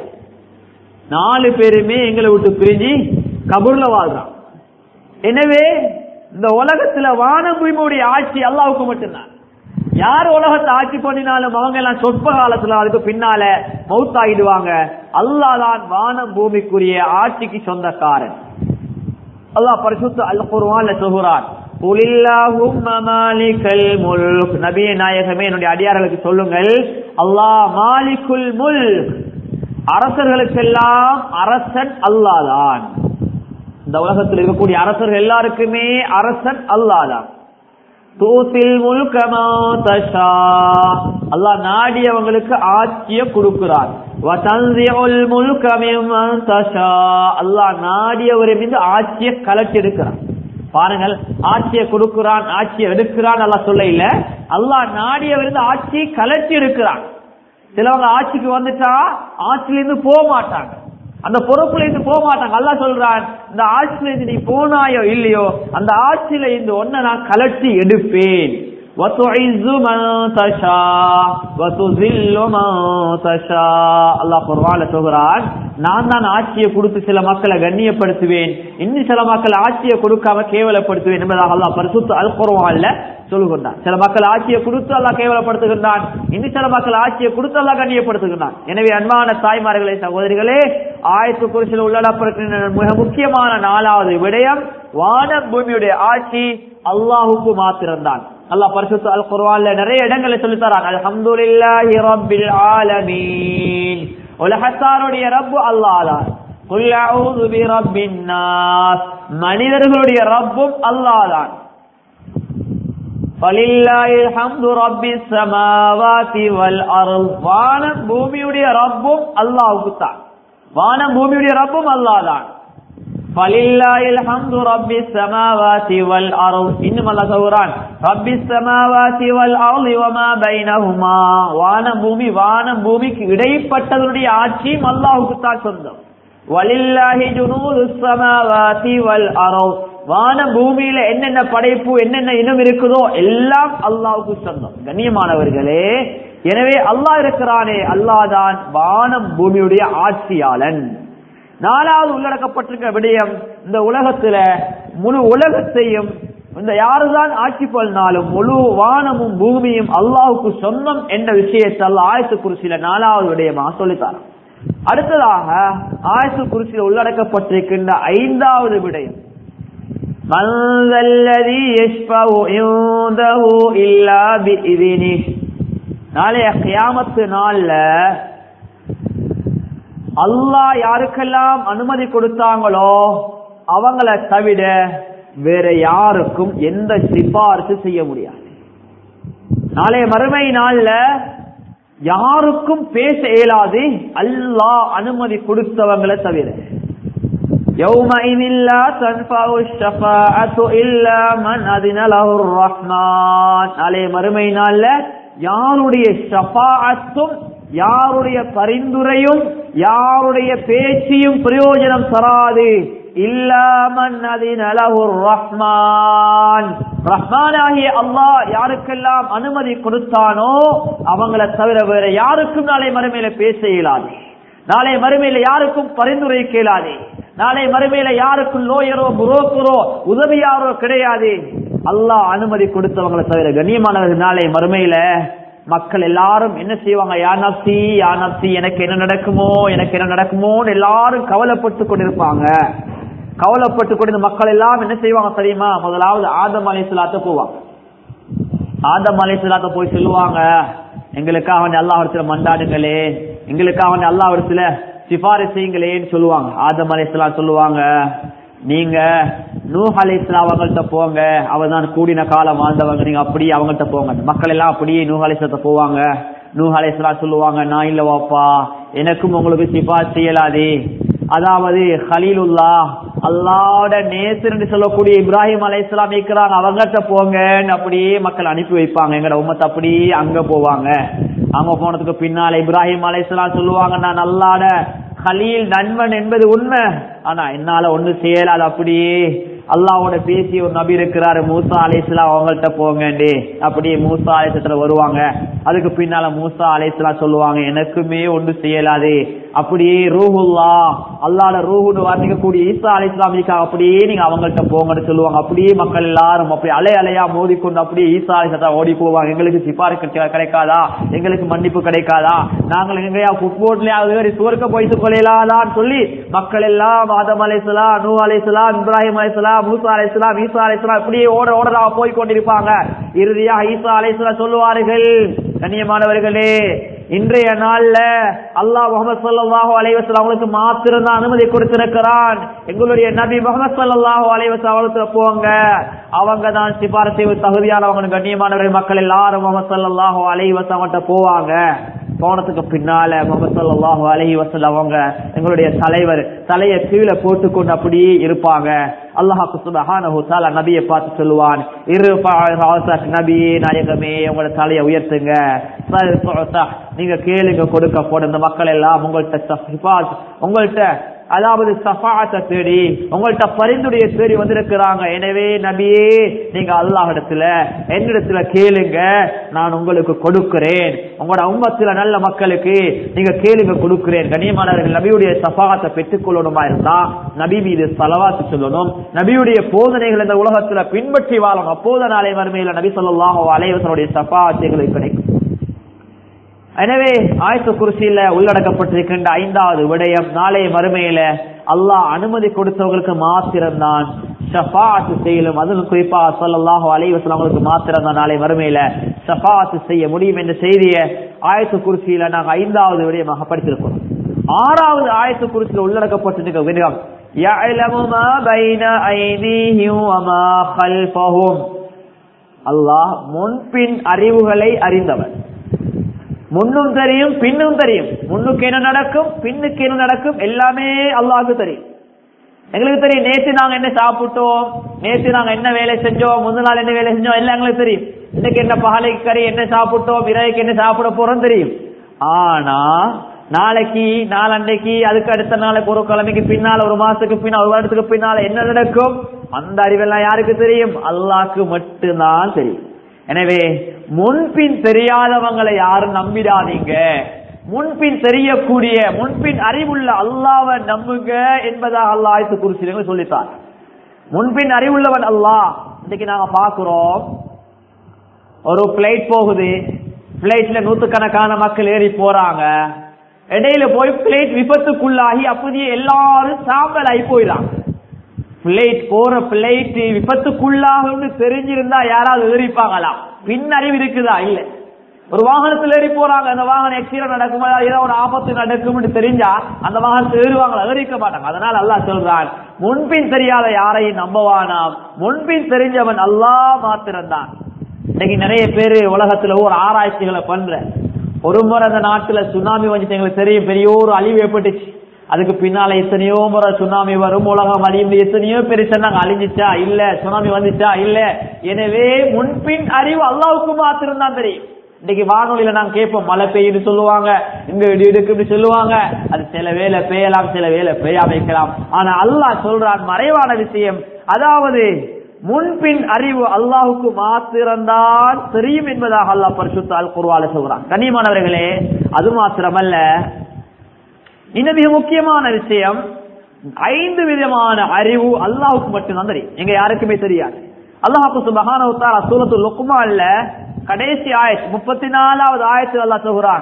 4 பேருமே எங்களை விட்டு பிரிஞ்சு கபூர்ல வாழ்றான். எனவே இந்த உலகத்துல வானம் பூமியுடைய ஆட்சி அல்லாஹ்வுக்கு மட்டும்தான். யார் உலகத்தை ஆட்சி பண்ணினாலும் அவங்க எல்லாம் சொற்ப காலத்துல அதுக்கு பின்னால மௌத்தாயிடுவாங்க. அல்லாஹ் தான் வானம் பூமிக்குரிய ஆட்சிக்கு சொந்தக்காரன். அல்லாஹ் பரிசுத்த அல் குர்ஆன்ல சொல்கிறான், குலில்லாஹும்ம மாலிகல் முல்க், நபியே நாயகமே என்னுடைய அடியார்களுக்கு சொல்லுங்கள், அல்லாஹ் மாலிகுல் முல்க், அரசர்களுக்கெல்லாம் அரசன் அல்லாஹ் தான். இந்த உலகத்தில் இருக்கக்கூடிய அரசர்கள் எல்லாருக்குமே அரசன் அல்லாஹ் தான். தூசில் முல்க மா தஷா, அல்லாஹ் நாடியவங்களுக்கு ஆட்சியை கொடுக்கிறார். வதன்சிஉல் முல்க மிம்மன் தஷா, அல்லாஹ் நாடியவரை மீது ஆட்சியை கலட்டி எடுக்கிறான். பாருங்கள், ஆட்சியை கொடுக்கிறான் ஆட்சியை எடுக்கிறான் அல்லாஹ் சொல்ல இல்ல, அல்லாஹ் நாடியவரிருந்து ஆட்சியை கலட்டி எடுக்கிறான். சிலவங்க ஆட்சிக்கு வந்துட்டா ஆட்சியிலிருந்து போக மாட்டாங்க, அந்த பொறுப்புல இருந்து போக மாட்டாங்க. அல்லாஹ் சொல்றான், இந்த ஆட்சியில இருந்து நீ போனாயோ இல்லையோ, அந்த ஆட்சியில இருந்து ஒன்ன நான் கலட்டி எடுப்பேன். வதுஇஸ்ஸு மன் தஷா வதுஸில்லு மன் தஷா. அல்லாஹ் குர்ஆன்ல சொல்றான், நான் தான் ஆட்சியை கொடுத்து சில மக்களை கண்ணியப்படுத்துவேன், இன்னும் சில மக்களை ஆட்சியை கொடுக்காம கேவலப்படுத்துவேன் என்பதாக அல்லாஹ் பரிசுத்த அல் குர்ஆன்ல சொல்லுகின்றான். சில மக்கள் ஆட்சியை கொடுத்து அல்லாஹ் கேவலப்படுத்துகின்றான், இன்னும் சில மக்கள் ஆட்சியை கொடுத்து அல்லாஹ் கண்ணியப்படுத்துகின்றான். எனவே அன்பான தாய்மார்களே, சகோதரிகளே, ஆயத்துல் குர்சியில் உள்ளடக்கப்பட்டிருக்கின்ற மிக முக்கியமான 4வது விடயம் வான பூமியுடைய ஆட்சி அல்லாஹ்வுக்கு மாத்திரம்தான். அல்லாஹ் பரிசுத்த அல் குர்ஆன்ல நிறைய இடங்களை சொல்லி தரான். அல்ஹம்துலில்லாஹி ரப்பில் ஆலமீன், உலகத்தாருடைய ரப்பு அல்லாஹ் தான். குல் அஊது பி ரப்பின் நாஸ், மனிதர்களுடைய ரப்பும் அல்லாஹ் தான். ஃபலில்லாஹில் ஹம்து ரப்பிஸ் ஸமாவாதி வல் அர்த், வானம் பூமியுடைய ரப்பும் அல்லாஹ்வுக்கு தான். வானம் பூமியுடைய ரப்பும் அல்லாஹ் தான். ஃபலில்லாஹில் ஹம்து ரப்பிஸ் ஸமாவாதி வல் அர்த், இன்னும் அல்லாஹ் சொல்றான், ரப்பிஸ் ஸமாவாதி வல் அர்தி வமா பைனஹுமா, வானம் பூமிக்கு இடைப்பட்டதுடைய ஆட்சியும் அல்லாஹ்வுக்கு தான் சொந்தம். வலில்லாஹி ஜுனூதுஸ் ஸமாவாதி வல் அர்த், வானம் பூமியில என்னென்ன படைப்பு என்னென்ன இனம் இருக்குதோ எல்லாம் அல்லாஹ்வுக்கு சொந்தம். கண்ணியமானவர்களே, எனவே அல்லாஹ் இருக்கிறானே, அல்லாஹ் தான் வானம் பூமியுடைய ஆட்சியாளன். 4வது உள்ளடக்கப்பட்டிருக்க விடயம், இந்த உலகத்துல முழு உலகத்தையும் இந்த யாருதான் ஆட்சி பண்ணாலும் முழு வானமும் பூமியும் அல்லாஹ்வுக்கு சொந்தம் என்ற விஷயத்தை அல்லாஹ் ஆயத்துல் குர்சியில 4வது விடயமா சொல்லித்தார். அடுத்ததாக ஆயத்துல் குர்சியில உள்ளடக்கப்பட்டிருக்கின்ற 5வது விடயம், மன் ஸல்லதி யஷ்ஃபஉ இன்தஹு இல்லா பிஇذனிஹ், நாளைய கியாமத்து நாள்ல அல்லாஹ் யாருக்கெல்லாம் அனுமதி கொடுத்தாங்களோ அவங்களை தவிர வேற யாருக்கும் எந்த சிபாரிசு செய்ய முடியாது. நாளைய மறுமை நாள்ல யாருக்கும் பேச இயலாது அல்லாஹ் அனுமதி கொடுத்தவங்களை தவிர. யௌமஇதில் லா தன்ஃபஉ ஷஃபாஅத்து இல்லா மன் அஸின லஹுர் ரஹ்மான், நாளைய மறுமை நாள்ல யாருடைய ஷஃபாஅத்தும் யாருடைய பரிந்துரையும் யாருடைய பேச்சியும் பிரயோஜனம் தராது. இல்லா மன் அஸின லஹுர் ரஹ்மான், ரஹ்மானாகிய அல்லாஹ் யாருக்கெல்லாம் அனுமதி கொடுத்தானோ அவங்களை தவிர வேற யாருக்கும் நாளை மறுமையில பேச இயலாது. நாளை மறுமையில யாருக்கும் பரிந்துரை கேளாது. நாளை மறுமையில யாருக்கும் லோயரோ புரோக்கரோ உதவியாரோ கிடையாது, அல்லாஹ் அனுமதி கொடுத்தவங்களை தவிர. கண்ணியமானவர்கள், நாளை மறுமையில மக்கள் எல்லாரும் என்ன செய்வாங்க, யா நப்சி யா நப்சி, எனக்கு என்ன நடக்குமோன்னு எல்லாரும் கவலைப்பட்டு கொண்டிருப்பாங்க. கவலைப்பட்டு கொண்டு மக்கள் எல்லாம் என்ன செய்வாங்க தெரியுமா, முதலாவது ஆதம் அலைஹிஸ்ஸலாத்தை போவாங்க. ஆதம் அலைஹிஸ்ஸலாத்தை போய் சொல்லுவாங்க, எங்களுக்காக அல்லாஹ்விடத்துல மண்டாடுங்களே, எங்களுக்காக அல்லாஹ்விடத்துல சிபாரிசு செய்யுங்களேன்னு சொல்லுவாங்க. ஆதம் அலைஹிஸ்ஸலாம் சொல்லுவாங்க, நீங்க நூஹ் அலைஹிஸ்ஸலாம் அவங்கள்ட்ட போங்க, அவதான் கூடின காலம் வாழ்ந்தவங்க, நீங்க அப்படியே அவங்கள்ட்ட போங்க. மக்கள் எல்லாம் அப்படியே நூஹ் அலைஹிஸ்ஸலாத்தை போவாங்க. நூஹ் அலைஹிஸ்ஸலாம் சொல்லுவாங்க, நான் இல்ல வாப்பா, எனக்கும் உங்களுக்கு சிபாரிசு செய்யலாதே. அதாவது ஹலீலுல்லா, அல்லாஹ்வோட நேசர் என்று சொல்லக்கூடிய இப்ராஹிம் அலைஹிஸ்ஸலாம் இருக்கிறாங்க, அவங்கள்ட்ட போங்கன்னு அப்படியே மக்கள் அனுப்பி வைப்பாங்க. எங்கட உம்மத் அப்படியே அங்க போவாங்க. அங்க போனதுக்கு பின்னால இப்ராஹிம் அலைஹிஸ்ஸலாம் சொல்லுவாங்க, நான் அல்லாஹ்வோட கலீல் நண்பன் என்பது உண்மை, ஆனா என்னால ஒண்ணு செய்யலாது. அப்படியே அல்லாஹ்வோட பேசி ஒரு நபி இருக்கிறாரு மூசா அலைஹிஸ்ஸலாம், அவங்கள்ட்ட போங்கண்டே. அப்படியே மூசா அலைஹிஸ்ஸலாம் வருவாங்க. அதுக்கு பின்னால மூசா அலைஹிஸ்ஸலாம் சொல்லுவாங்க, எனக்குமே ஒன்று செய்யலாது. அப்படியே ரூஹுல்லா, அல்லாஹ்வோட ரூஹுன்னு வர்ணிக்கக்கூடிய ஈசா அலைஹிஸ்ஸலாம் அப்படியே நீங்க அவங்கள்ட்ட போங்கன்னு சொல்லுவாங்க. அப்படியே மக்கள் எல்லாரும் அப்படி அலையா மோதிக்கொண்டு அப்படியே ஈசா அலைஹிஸ்ஸலாம் ஓடி போவாங்க. எங்களுக்கு சிபாரிசு கிடைக்காதா, எங்களுக்கு மன்னிப்பு கிடைக்காதா, நாங்கள் எங்கேயா ஃபுட்போர்ட்லயாவது சுவர்க்க போயிட்டு கொள்ளலாதான்னு சொல்லி மக்கள் எல்லாம் ஆதம் அலைஹிஸ்ஸலாம், நூஹ் அலைஹிஸ்ஸலாம், இப்ராஹிம் அலைஹிஸ்ஸலாம், மூசா அலைஹிஸ்ஸலாம், ஈசா அலைஹிஸ்ஸலாம் இப்படியே ஓட போய் கொண்டிருப்பாங்க. இறுதியா ஈசா அலைஹிஸ்ஸலாம் சொல்லுவார்கள், கண்ணியமானவர்களே, இன்றைய நாள்ல அல்லாஹ் முஹம்மது ஸல்லல்லாஹு அலைஹி வஸல்லம் அவங்களுக்கு மாத்திரம் தான் அனுமதி கொடுத்திருக்கிறான். எங்களுடைய நபி முஹம்மது ஸல்லல்லாஹு அலைஹி வஸல்லம் அவங்களுக்கு போங்க, அவங்க தான் சிபாரிசு தகுதியானவங்க. கண்ணியமானவர்கள், மக்கள் எல்லாரும் முஹம்மது ஸல்லல்லாஹு அலைஹி வஸல்லம் கிட்ட போவாங்க. போனதுக்கு பின்னால முஹம்மது ஸல்லல்லாஹு அலைஹி வஸல்லம் அவங்க எங்களுடைய தலைவர் தலையை கீழே போட்டுக்கொண்டு அப்படியே இருப்பாங்க. அல்லாஹ் சுப்ஹானஹு வ தஆலா நபியை பார்த்து சொல்லுவான், நபி நாயகமே உங்களோட தலையை உயர்த்துங்க, நீங்க கேளுங்க கொடுக்கப்படும். இந்த மக்கள் எல்லாம் உங்கள்கிட்ட அதாவது ஷஃபாஅத்தை தேடி உங்கள்ட்ட பரிந்துரையை தேடி வந்திருக்கிறாங்க. எனவே நபியே, நீங்க அல்லாஹ்விடத்துல என்னிடத்துல கேளுங்க, நான் உங்களுக்கு கொடுக்கிறேன். உங்களோட உம்மத்துல நல்ல மக்களுக்கு நீங்க கேளுங்க, கொடுக்கிறேன். கண்ணியமானவர்கள், நபியுடைய ஷஃபாஅத்தை பெற்றுக் கொள்ளணுமா இருந்தா நபி மீது ஸலவாத் சொல்லணும், நபியுடைய போதனைகள் இந்த உலகத்துல பின்பற்றி வாழணும். அப்போது நாளை மறுமையில நபி ஸல்லல்லாஹு அலைஹி வஸல்லம் ஷஃபாஅத் கிடைக்கும். எனவே ஆயத்துல் குர்சியில உள்ளடக்கப்பட்டிருக்கின்ற 5வது விடயம், நாளை மறுமையில அல்லாஹ் அனுமதி கொடுத்தவர்களுக்கு மாத்திரம்தான் ஷஃபாஅத் செய்யலும். அதுவும் குறிப்பா ஸல்லல்லாஹு அலைஹி வஸல்லம் மாத்திரம்தான் நாளை மறுமையில ஷஃபாஅத் செய்ய முடியும் என்ற செய்தியை ஆயத்துல் குர்சியில நாங்கள் 5வது விடயமாக படித்திருக்கிறோம். 6வது ஆயத்துல் குர்சியில உள்ளடக்கப்பட்டிருக்கிற விடயம், யஅலமு மா பைன ஐதீஹிம் வ மா கல்ஃபஹும். அல்லாஹ் முன்பின் அறிவுகளை அறிந்தவர். முன்னும் தெரியும், பின்னும் தெரியும். முன்னுக்கு என்ன நடக்கும், பின்னுக்கு என்ன நடக்கும், எல்லாமே அல்லாஹ்வுக்கு தெரியும். எங்களுக்கு தெரியும் நேற்று நாங்க என்ன சாப்பிட்டோம், நேற்று நாங்க என்ன வேலை செஞ்சோம், முந்தின நாள் என்ன வேலை செஞ்சோம், எல்லாம் எங்களுக்கு தெரியும். இன்னைக்கு என்ன பகலைக்கு கறி என்ன சாப்பிட்டோம், இரவுக்கு என்ன சாப்பிட போறோம் தெரியும். ஆனா நாளைக்கு, நாளன்னைக்கு, அதுக்கு அடுத்த நாளைக்கு, ஒரு கிழமைக்கு பின்னால, ஒரு மாசத்துக்கு பின்னால், ஒரு வருடத்துக்கு பின்னால என்ன நடக்கும், அந்த அறிவெல்லாம் யாருக்கு தெரியும்? அல்லாஹ்க்கு மட்டும்தான் தெரியும். எனவே முன்பின் தெரியாதவங்களை யாரும் நம்பிடாதீங்க. முன்பின் தெரியக்கூடிய, முன்பின் அறிவுள்ள அல்லாஹ்வை நம்புங்க என்பதாக அல்லாஹ் ஆயத்துல் குர்சியில சொல்லிட்டார். முன்பின் அறிவுள்ளவன் அல்லாஹ். இன்னைக்கு நாங்க பாக்குறோம், ஒரு பிளைட் போகுது, பிளைட்ல நூற்றுக்கணக்கான மக்கள் ஏறி போறாங்க. இடையில போய் பிளைட் விபத்துக்குள்ளாகி அப்படியே எல்லாரும் சாம்பல் ஆகி போயிடறாங்க. பிளைட் போற பிளைட் விபத்துக்குள்ளாக தெரிஞ்சிருந்தா யாராவது ஏறிப்பாங்களா? பின் அறிவு இருக்குதா? இல்ல. ஒரு வாகனத்தில் ஏறி போறாங்க, அந்த வாகனம் ஆக்சிடென்ட் நடக்கும், ஏதோ ஒரு ஆபத்து நடக்கும் தெரிஞ்சா அந்த வாகனத்தில் ஏறுவாங்களா? ஏறிக்க மாட்டாங்க. அதனால அல்லாஹ் சொல்றான், முன்பின் தெரியாத யாரையும் நம்பவானாம், முன்பின் தெரிஞ்சவன் அல்லாஹ் மாத்திரம்தான். இன்னைக்கு நிறைய பேரு உலகத்துல ஒரு ஆராய்ச்சிகளை பண்ற. ஒரு முறை அந்த நாட்டுல சுனாமி வந்துச்சு, எங்களுக்கு தெரியும், பெரிய ஒரு அழிவு ஏற்பட்டுச்சு. அதுக்கு பின்னால எத்தனையோ முறை சுனாமி வரும், உலகம் அழியும், எத்தனையோ பேர் சொன்னாங்க, அழிஞ்சிச்சா இல்ல, சுனாமி வந்துச்சா இல்ல. எனவே முன்பின் அறிவு அல்லாஹ்வுக்கு மாத்திரம் தான் தெரியும். இன்னைக்கு வானொலியில நாங்க கேட்போம், மழை பெய்யுன்னு சொல்லுவாங்க, இங்க இடி இடுக்கு சொல்லுவாங்க. அது சில வேலை பெய்யலாம், சில வேலை பெய்யாம வைக்கலாம். ஆனா அல்லாஹ் சொல்றான் மறைவான விஷயம், அதாவது முன்பின் அறிவு அல்லாஹ்வுக்கு மாத்திரம்தான் தெரியும் என்பதாக அல்லாஹ் பரிசுத்த அல் குர்ஆன்ல சொல்றான். கண்ணியமானவர்களே, அது மாத்திரமல்ல, இன்னும் மிக முக்கியமான விஷயம், 5 விதமான அறிவு அல்லாஹ்வுக்கு மட்டும்தான் தெரியும், எங்க யாருக்குமே தெரியாது. அல்லாஹ் சுப்ஹானஹு வ தஆலா சூரத்துல் லுக்மான்ல கடைசி ஆயத் 34வது ஆயத்தில் அல்லாஹ் சொல்றான்,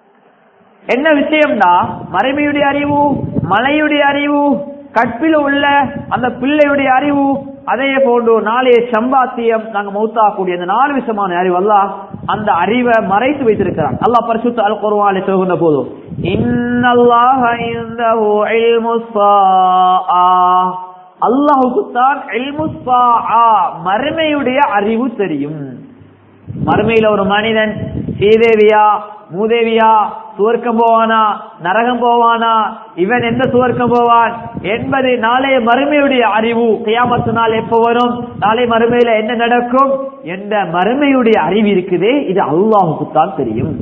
என்ன விஷயம்னா, மறைமையுடைய அறிவு, மலையுடைய அறிவு, கற்பில உள்ள அந்த பிள்ளையுடைய அறிவு, அதே போன்று நாளைய சம்பாத்தியம், நாங்க மௌத்தாக்கூடிய அந்த 4 விஷயமான அறிவு அல்லாஹ் அந்த அறிவை மறைத்து வைத்திருக்கிறான். அல்லாஹ் பரிசுத்த அல் குர்ஆனில் சொல்கின்ற போது, இன்னல்லாஹ இன்தஹு இல்முஸ் ஸாஆ, அல்லாஹ்வுக்கு தான் இல்முஸ் ஸாஆ, மறுமையுடைய அறிவு தெரியும். மறுமையில ஒரு மனிதன் ஸ்ரீதேவியா மூதேவியா, சுவர்க்கம் போவானா நரகம் போவானா, இவன் எந்த சுவர்க்கம் போவான் என்பது நாளைய மறுமையுடைய அறிவு. கியாமத்து நாள் எப்ப வரும், நாளை மறுமையில என்ன நடக்கும் என்ற மறுமையுடைய அறிவு இருக்குதே, இது அல்லாஹ்வுக்கு தான் தெரியும்.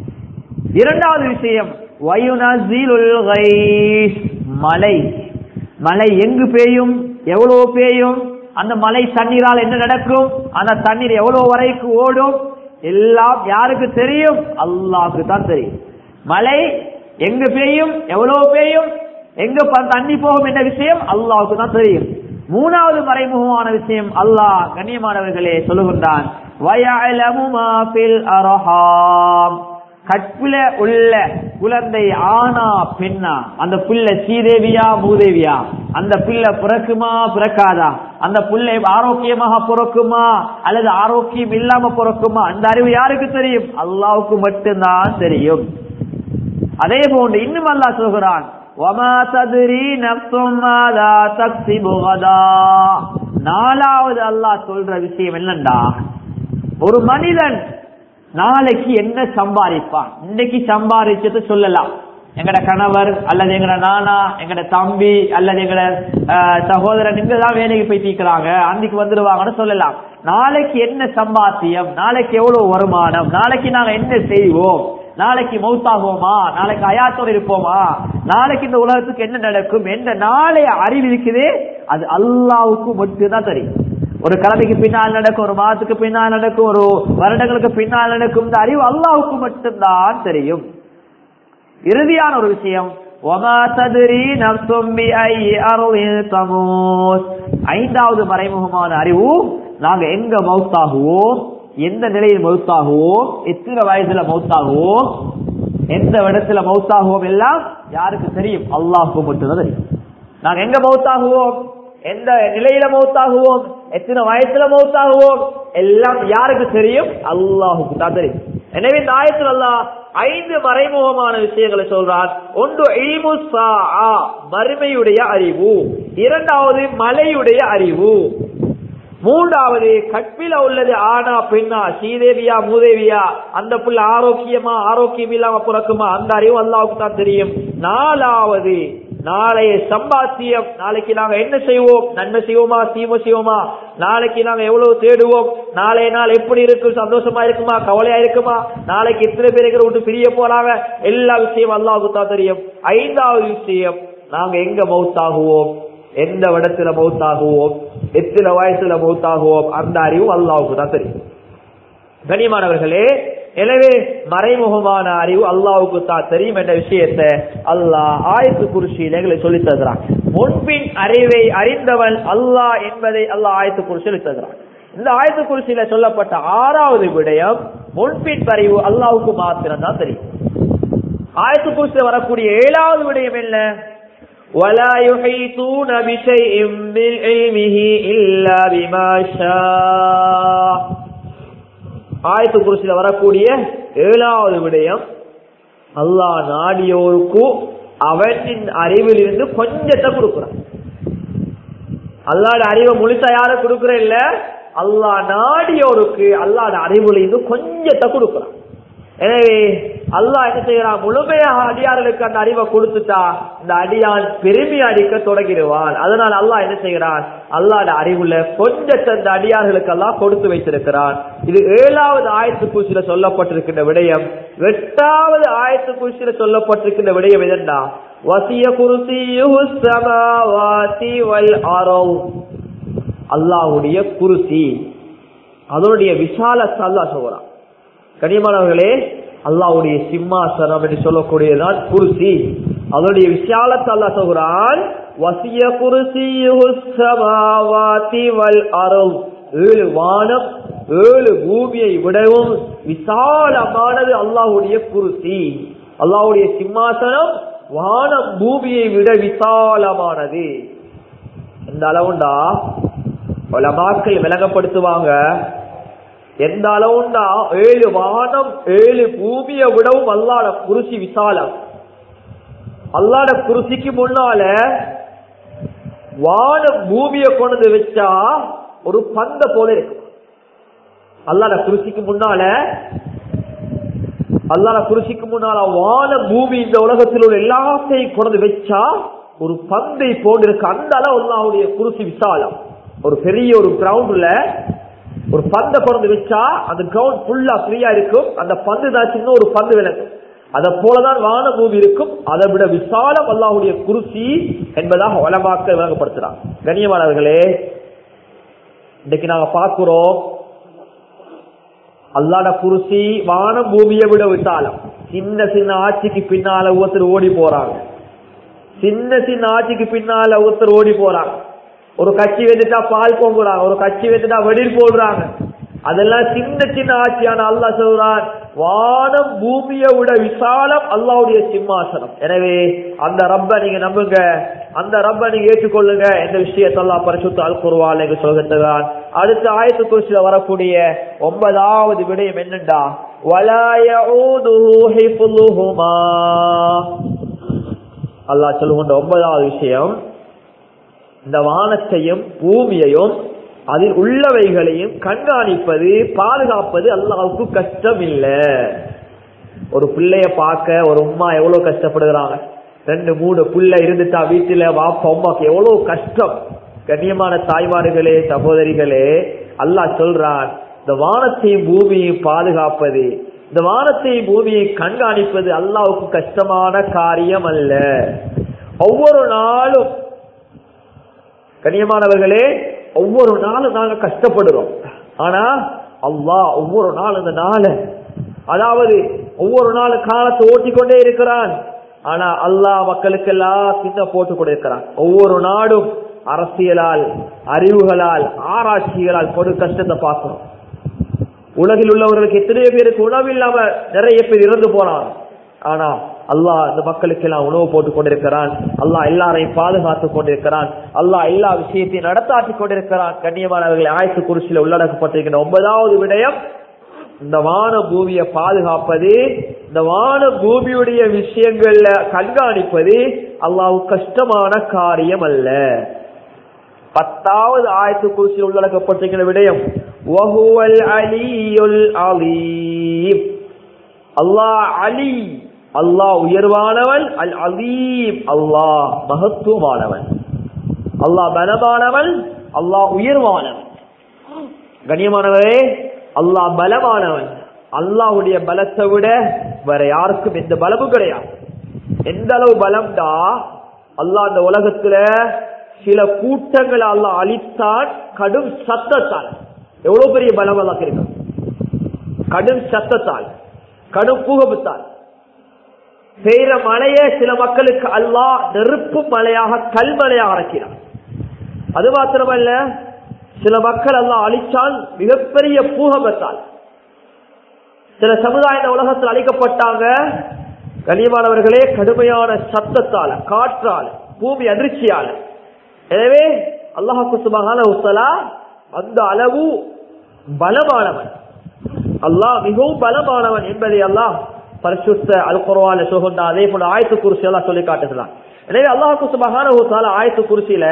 2வது விஷயம், வயுனஸிலுல் கைஸ், மழை. மழை எங்கு பெய்யும், எவ்வளவு பெய்யும், அந்த மழை தண்ணீரால் என்ன நடக்கும், அந்த தண்ணீர் எவ்வளவு வரைக்கும் ஓடும், எல்லாம் யாருக்கு தெரியும்? அல்லாஹ்வுக்கு தான் தெரியும். மழை எங்க பெய்யும், எவ்வளவு பெய்யும், எங்க தண்ணி போகும் என்ற விஷயம் அல்லாஹ்வுக்கு தான் தெரியும். 3வது மறைமுகமான விஷயம் அல்லாஹ் கண்ணியமானவர்களே சொல்லுகின்றான், வயஅலமு மா ஃபில் அர்ஹாம், கற்பில உள்ள குழந்தை ஆனா பெண்ணா, அந்த பிள்ளை ஸ்ரீதேவியா மூதேவியா, அந்த பிள்ளை பிறக்குமா பிறக்காதா, அந்த பிள்ளை ஆரோக்கியமாக பிறக்குமா அல்லது ஆரோக்கியம் இல்லாம பிறக்குமா, அந்த அறிவு யாருக்கு தெரியும்? அல்லாஹ்வுக்கு மட்டும்தான் தெரியும். அதே போன்று இன்னும் அல்லாஹ் சொல்கிறான், வமா தத்ரி நஃப்ஸும் மாதா தக்ஸிபு கதா. 4வது அல்லாஹ் சொல்ற விஷயம் என்னண்டா, ஒரு மனிதன் நாளைக்கு என்ன சம்பாதிப்பான். இன்னைக்கு சம்பாதிச்சது சொல்லலாம், எங்கட கணவர் அல்லது எங்கட நானா, எங்கட தம்பி அல்லது எங்கட சகோதரன் இங்கதான் வேலைக்கு போய் தீக்கிறாங்க, அன்னைக்கு வந்துருவாங்கன்னு சொல்லலாம். நாளைக்கு என்ன சம்பாத்தியம், நாளைக்கு எவ்வளவு வருமானம், நாளைக்கு நாங்க என்ன செய்வோம், நாளைக்கு மௌத்தாகுவோமா, நாளைக்கு ஹயாத்தோடு இருப்போமா, நாளைக்கு இந்த உலகத்துக்கு என்ன நடக்கும் என்ற நாளைய அறிவு இருக்குது, அது அல்லாஹ்வுக்கு மட்டும்தான் தெரியும். ஒரு கிழமைக்கு பின்னால் நடக்கும், ஒரு மாதத்துக்கு பின்னால் நடக்கும், ஒரு வருடங்களுக்கு பின்னால் நடக்கும், இந்த அறிவு அல்லாஹ்வுக்கு மட்டும்தான் தெரியும். இறுதியான ஒரு விஷயம், ஐந்தாவது மறைமுகமான அறிவு, நாங்க எங்க மௌத்தாகுவோம், எந்த நிலையில் மௌத்தாகுவோம், எத்தனை வயசுல மௌத்தாகுவோம், எந்த இடத்துல மௌத்தாகுவோம் எல்லாம் யாருக்கு தெரியும்? அல்லாஹ்வுக்கு மட்டும்தான் தெரியும். நாங்க எங்க மௌத்தாகுவோம், எந்த நிலையில மௌத்தாகுவோம், எத்தனை வயசுல மௌத்தாகுவோம் எல்லாம் யாருக்கு தெரியும்? அல்லாஹ்வுக்கு தான் தெரியும். எனவே இந்த ஆயத்தில் அல்லாஹ் 5 மறைமுகமான விஷயங்களை சொல்றான். ஒன்று இல்மு ஸாஆ, மறுமையுடைய அறிவு. இரண்டாவது மலையுடைய அறிவு. மூன்றாவது கற்பில உள்ளது ஆனா பெண்ணா, ஸ்ரீதேவியா மூதேவியா, அந்த புள்ள ஆரோக்கியமா ஆரோக்கியம் இல்லாம பிறக்குமா, அந்த அறிவு அல்லாஹ்வுக்கு தான் தெரியும். நாலாவது நாளைய சம்பாத்தியம், நாளைக்கு நாங்க என்ன செய்வோம், நன்மை செய்வோமா தீமை செய்வோமா, நாளைக்கு நாங்க எவ்வளவு தேடுவோம், நாளைய நாள் எப்படி இருக்கும், சந்தோஷமா இருக்குமா கவலையா இருக்குமா, நாளைக்கு எத்தனை பேருக்கு விட்டு பிரிய போறாங்க, எல்லா விஷயம் அல்லாஹ்வுக்கு தான் தெரியும். ஐந்தாவது விஷயம், நாங்க எங்க மௌத்தாகுவோம், எந்த இடத்துல மௌத்தாகுவோம், எத்தனை வயசுல மௌத்தாகுவோம், அந்த அறிவு அல்லாஹ்வுக்கு தான் தெரியும். கண்ணியமானவர்களே, எனவே மறைமுகமான அறிவு அல்லாஹ்வுக்கு தான் தெரியும் என்ற விஷயத்தை அல்லாஹ் ஆயத்து குர்சியில எங்களை சொல்லித் தருகிறான். முன்பின் அறிவை அறிந்தவன் அல்லாஹ் என்பதை அல்லாஹ் ஆயத்து குர்சி சொல்லித் தருகிறான். இந்த ஆயத்து குர்சியில சொல்லப்பட்ட 6வது விடயம், முன்பின் அறிவு அல்லாஹ்வுக்கு மாத்திரம் தான் தெரியும். ஆயத்து குர்சியில வரக்கூடிய 7வது விடயம் என்ன? وَلَا يُحِيطُونَ بِشَيْءٍ مِّنْ عِلْمِهِ إِلَّا بِمَا شَاءَ. ஆயத்து குர்சியில வரக்கூடிய 7வது விடயம், அல்லாஹ் நாடியோருக்கு அவனின் அறிவில் இருந்து கொஞ்சத்தை கொடுக்கிறான். அல்லாஹ்வுடைய அறிவை முழுசா யாரும் கொடுக்கிற இல்ல, அல்லாஹ் நாடியோருக்கு அல்லாஹ்வுடைய அறிவுல இருந்து கொஞ்சத்தை கொடுக்கிறான். எனவே அல்லாஹ் என்ன செய்யறான், முழுமையாக அடியார்களுக்கு அந்த அறிவை கொடுத்துட்டா இந்த அடியான் பெருமை அடிக்க தொடங்கிடுவான். அதனால அல்லாஹ் என்ன செய்யறான், அல்லாஹ்வுடைய அறிவுல கொஞ்சத்தை அந்த அடியார்களுக்கு அல்லாஹ் கொடுத்து வைத்திருக்கிறான். இது 7வது ஆயத்து குர்சியில சொல்லப்பட்டிருக்கின்ற விடயம். 8வது ஆயத்து குர்சியில சொல்லப்பட்டிருக்கின்ற விடயம் எதென்னா, வசிய குர்சியுஹுஸ் ஸமாவாதி வல் அர்த். அல்லாஹ்வுடைய குர்சி, அதனுடைய விசாலத்தை அல்லாஹ் சொல்றான். கனிமானவர்களே, அல்லாஹ்வுடைய சிம்மாசனம் என்று சொல்லக்கூடியதான் குர்சி, அதனுடைய விசாலத்தை அல்லாஹ் சொல்றான். வசிய குர்சியுஹுஸ் ஸமாவாதி வல் அர்த். 7 வானம் 7 பூமியை விடவும் விசாலமானது அல்லாஹ்வுடைய குர்சி. அல்லாஹ்வுடைய சிம்மாசனம் வானம் பூமியை விட விசாலமானது. இந்த அளவுண்டா உலமாக்கள் விளங்கப்படுத்துவாங்க, எந்த அளவுண்டா 7 வானம் 7 பூமியை விடவும் அல்லாஹ்வுடைய குர்சி விசாலம். அல்லாஹ்வுடைய குர்சிக்கு முன்னால வானம் பூமியை கொண்டு வச்சா ஒரு பந்த போல இருக்கு. அல்லாஹ்வுடைய குர்சிக்கு முன்னால வானம் பூமி இந்த உலகத்தில் உள்ள எல்லாத்தையும் கொண்டு வச்சா ஒரு பந்தை போன்று இருக்கு. அந்த அளவு அல்லாஹ்வுடைய குர்சி விசாலம். ஒரு பெரிய ஒரு கிரவுண்ட்ல ஒரு பந்தை கொண்டு வச்சா அந்த கிரவுண்ட் ஃபுல்லா ஃப்ரீயா இருக்கும். அந்த பந்து தான் சின்ன ஒரு பந்து விளக்கும். அதை போலதான் வான பூமி இருக்கும். அதை விட விசாலம் அல்லாஹ்வுடைய குர்சி என்பதாக உலமாக்கள் விளங்கப்படுத்துறாங்க. கண்ணியமானவர்களே, இன்னைக்கு நாங்க பார்க்கிறோம், அல்லாஹ்வுடைய குர்சி வானம் பூமியை விட விசாலம். சின்ன சின்ன ஆட்சிக்கு பின்னால ஒருத்தர் ஓடி போறாங்க. ஒரு கட்சி வந்துட்டா பால் பொங்குறாங்க, ஒரு கட்சி வந்துட்டா வெடில் போடுறாங்க. அதெல்லாம் சின்ன சின்ன ஆட்சியான அல்லாஹ் சொல்றான், வானம் பூமியை விட விசாலம் அல்லாஹ்வுடைய சிம்மாசனம். எனவே அந்த ரப்ப நீங்க நம்புங்க, அந்த ரப்ப நீங்க ஏற்றுக்கொள்ளுங்க. இந்த விஷயத்தை அல்லாஹ் பரிசுத்த அல் குர்ஆன்ல இங்க சொல்கிறான். அடுத்த ஆயத்து குர்சில வரக்கூடிய 9வது விடயம் என்னண்டா, வலா யஊதுஹு ஹிஃபுலுஹுமா. அல்லாஹ் சொல்லுகின்ற 9வது விஷயம், இந்த வானத்தையும் பூமியையும் அதில் உள்ளவைகளையும் கண்காணிப்பது பாதுகாப்பது அல்லாஹ்வுக்கு கஷ்டம் இல்ல. ஒரு பிள்ளைய பார்க்க ஒரு உம்மா எவ்வளவு கஷ்டப்படுகிறாங்க. 2-3 பிள்ளை இருந்துட்டா வீட்டுல வாப்பா அம்மாக்கு எவ்வளவு கஷ்டம். கண்ணியமான தாய்மார்களே, சகோதரிகளே, அல்லாஹ் சொல்றான், இந்த வானத்தையும் பூமியையும் பாதுகாப்பது இந்த வானத்தை பூமியை கண்காணிப்பது அல்லாஹ்வுக்கு கஷ்டமான காரியம் அல்ல. ஒவ்வொரு நாளும் கண்ணியமானவர்களே, ஒவ்வொரு நாளும் நாங்க கஷ்டப்படுறோம். ஆனா அல்லாஹ் ஒவ்வொரு நாள் இந்த நாள, அதாவது ஒவ்வொரு நாள் காலத்தை ஓட்டிக்கொண்டே இருக்கிறான். ஆனா அல்லாஹ் மக்களுக்கு எல்லாம் சின்ன போட்டு கொண்டிருக்கிறான். ஒவ்வொரு நாடும் அரசியலால், அறிவுகளால், ஆராய்ச்சிகளால் பொது கஷ்டத்தை பார்க்கிறோம். உலகில் உள்ளவர்களுக்கு எத்தனையோ பேருக்கு உணவு இல்லாம நிறைய பேர் இறந்து போனார். ஆனா அல்லாஹ் இந்த மக்களுக்கு எல்லாம் உணவு போட்டுக் கொண்டிருக்கிறான். அல்லாஹ் எல்லாரையும் பாதுகாத்துக் கொண்டிருக்கிறான். அல்லாஹ் எல்லா விஷயத்தையும் நடத்தாட்டி கொண்டிருக்கிறான். கண்ணியமானவர்களை, ஆயத்து குர்சியில உள்ளடக்கப்பட்டிருக்கின்ற 9வது விடயம் இந்த வான பூமியை பாதுகாப்பது, இந்த வான பூமியுடைய விஷயங்கள்ல கண்காணிப்பது அல்லாஹ்வுக்கு கஷ்டமான காரியம் அல்ல. 10வது ஆயத்து குர்சியில் உள்ளடக்கப்பட்டிருக்கிற விடயம் வஹுவல் அலியுல் அலீம். அல்லாஹ் அலி, அல்லாஹ் உயர்வானவன். அல் அலீம், அல்லாஹ் மகத்துவமானவன். அல்லாஹ் பலமானவன், அல்லாஹ் உயர்வானவன். கண்ணியமானவரே, அல்லாஹ் பலமானவன். அல்லாஹ்வுடைய பலத்தை விட வேற யாருக்கும் எந்த பலமும் கிடையாது. எந்த அளவு பலம்டா, அல்லாஹ் இந்த உலகத்துல சில கூட்டங்களை அல்லாஹ் அழித்தான் கடும் சத்தத்தால். எவ்வளவு பெரிய பலம் அல்லாஹ் இருக்கு! கடும் சத்தத்தால், கடும் பூகம்பத்தால் பெய்கிற மழையே சில மக்களுக்கு அல்லாஹ் நெருப்பு மழையாக, கல்மழையாக இறக்கிறான். அது மாத்திரமல்ல, சில மக்கள் அல்லாஹ் அழிச்சால் மிகப்பெரிய பூகம்பத்தால். சில சமுதாய உலகத்தில் அழிக்கப்பட்டாங்க கண்ணியமானவர்களே, கடுமையான சத்தத்தால், காற்றால், பூமி அதிர்ச்சியால. எனவே அல்லாஹ் சுப்ஹானஹு வ தஆலா அந்த அளவு பலமானவன். அல்லாஹ் மிகவும் பலமானவன் என்பதை அல்லாஹ் பரிசுத்த அல் குர்ஆன்ல சொல்கிறான். அதே போல ஆயத்து குர்சி அல்லாஹ் சொல்லி காட்டுகிறான். எனவே அல்லாஹ் சுப்ஹானஹு வ தஆலா ஆயத்து குர்சியில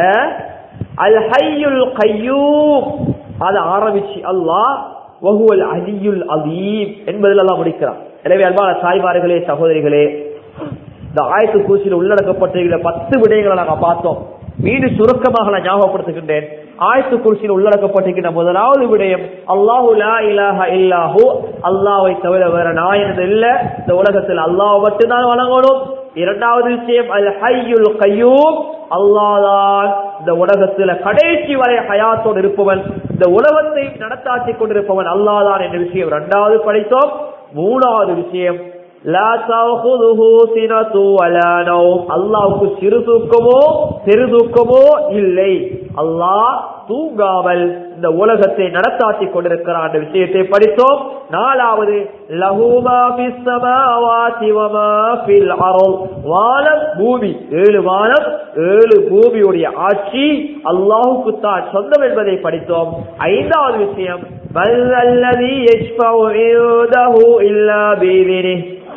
அல் ஹய்யுல் கய்யூம் அதை ஆரம்பிச்சு அல்லாஹ் வஹுவல் அலியுல் அலீம் என்பதில் அல்லாஹ் முடிக்கிறான். எனவே அன்பான தாய்மார்களே, சகோதரிகளே, இந்த ஆயத்து குர்சியில் உள்ளடக்கப்பட்டிருக்கிற 10 விடயங்களை நாங்கள் பார்த்தோம். மீண்டும் சுருக்கமாக நான் ஞாபகப்படுத்துகின்றேன். ஆயத்து குர்சியில் உள்ளடக்கப்பட்டிருக்கின்ற 1வது விடயம் அல்லாஹு லா இலாஹ இல்லாஹு, அல்லாஹ்வை தவிர வேற நாயன் இல்ல. இந்த உலகத்தில் அல்லாஹ் மட்டும்தான் வணங்கணும். 2வது விஷயம் அல் ஹய்யுல் கய்யூம், அல்லாஹ் தான் இந்த உலகத்துல கடைசி வரை ஹயாத்தோடு இருப்பவன், இந்த உலகத்தை நடத்தாட்டி கொண்டிருப்பவன் அல்லாஹ் தான் என்ற விஷயம் 2வது படித்தோம். 3வது விஷயம் லா தஅஹுதுஹு சினது வலா நௌம், அல்லாஹ்வுக்கு சிறு தூக்கமோ பெரு தூக்கமோ இல்லை. அல்லாஹ் தூங்காமல் இந்த உலகத்தை நடத்தாட்டி கொண்டிருக்கிறான் என்ற விஷயத்தை படித்தோம். 4வது லஹு மா ஃபிஸ் ஸமாவாதி வ மா ஃபில் அர்த், வானம் பூமி, 7 வானம் 7 பூமியுடைய ஆட்சி அல்லாஹ்வுக்கு தான் சொந்தம் என்பதை படித்தோம். 5வது விஷயம் வல்லல்லதி யஷ்ஃபஉ இன்தஹு இல்லா பிஇذنஹு,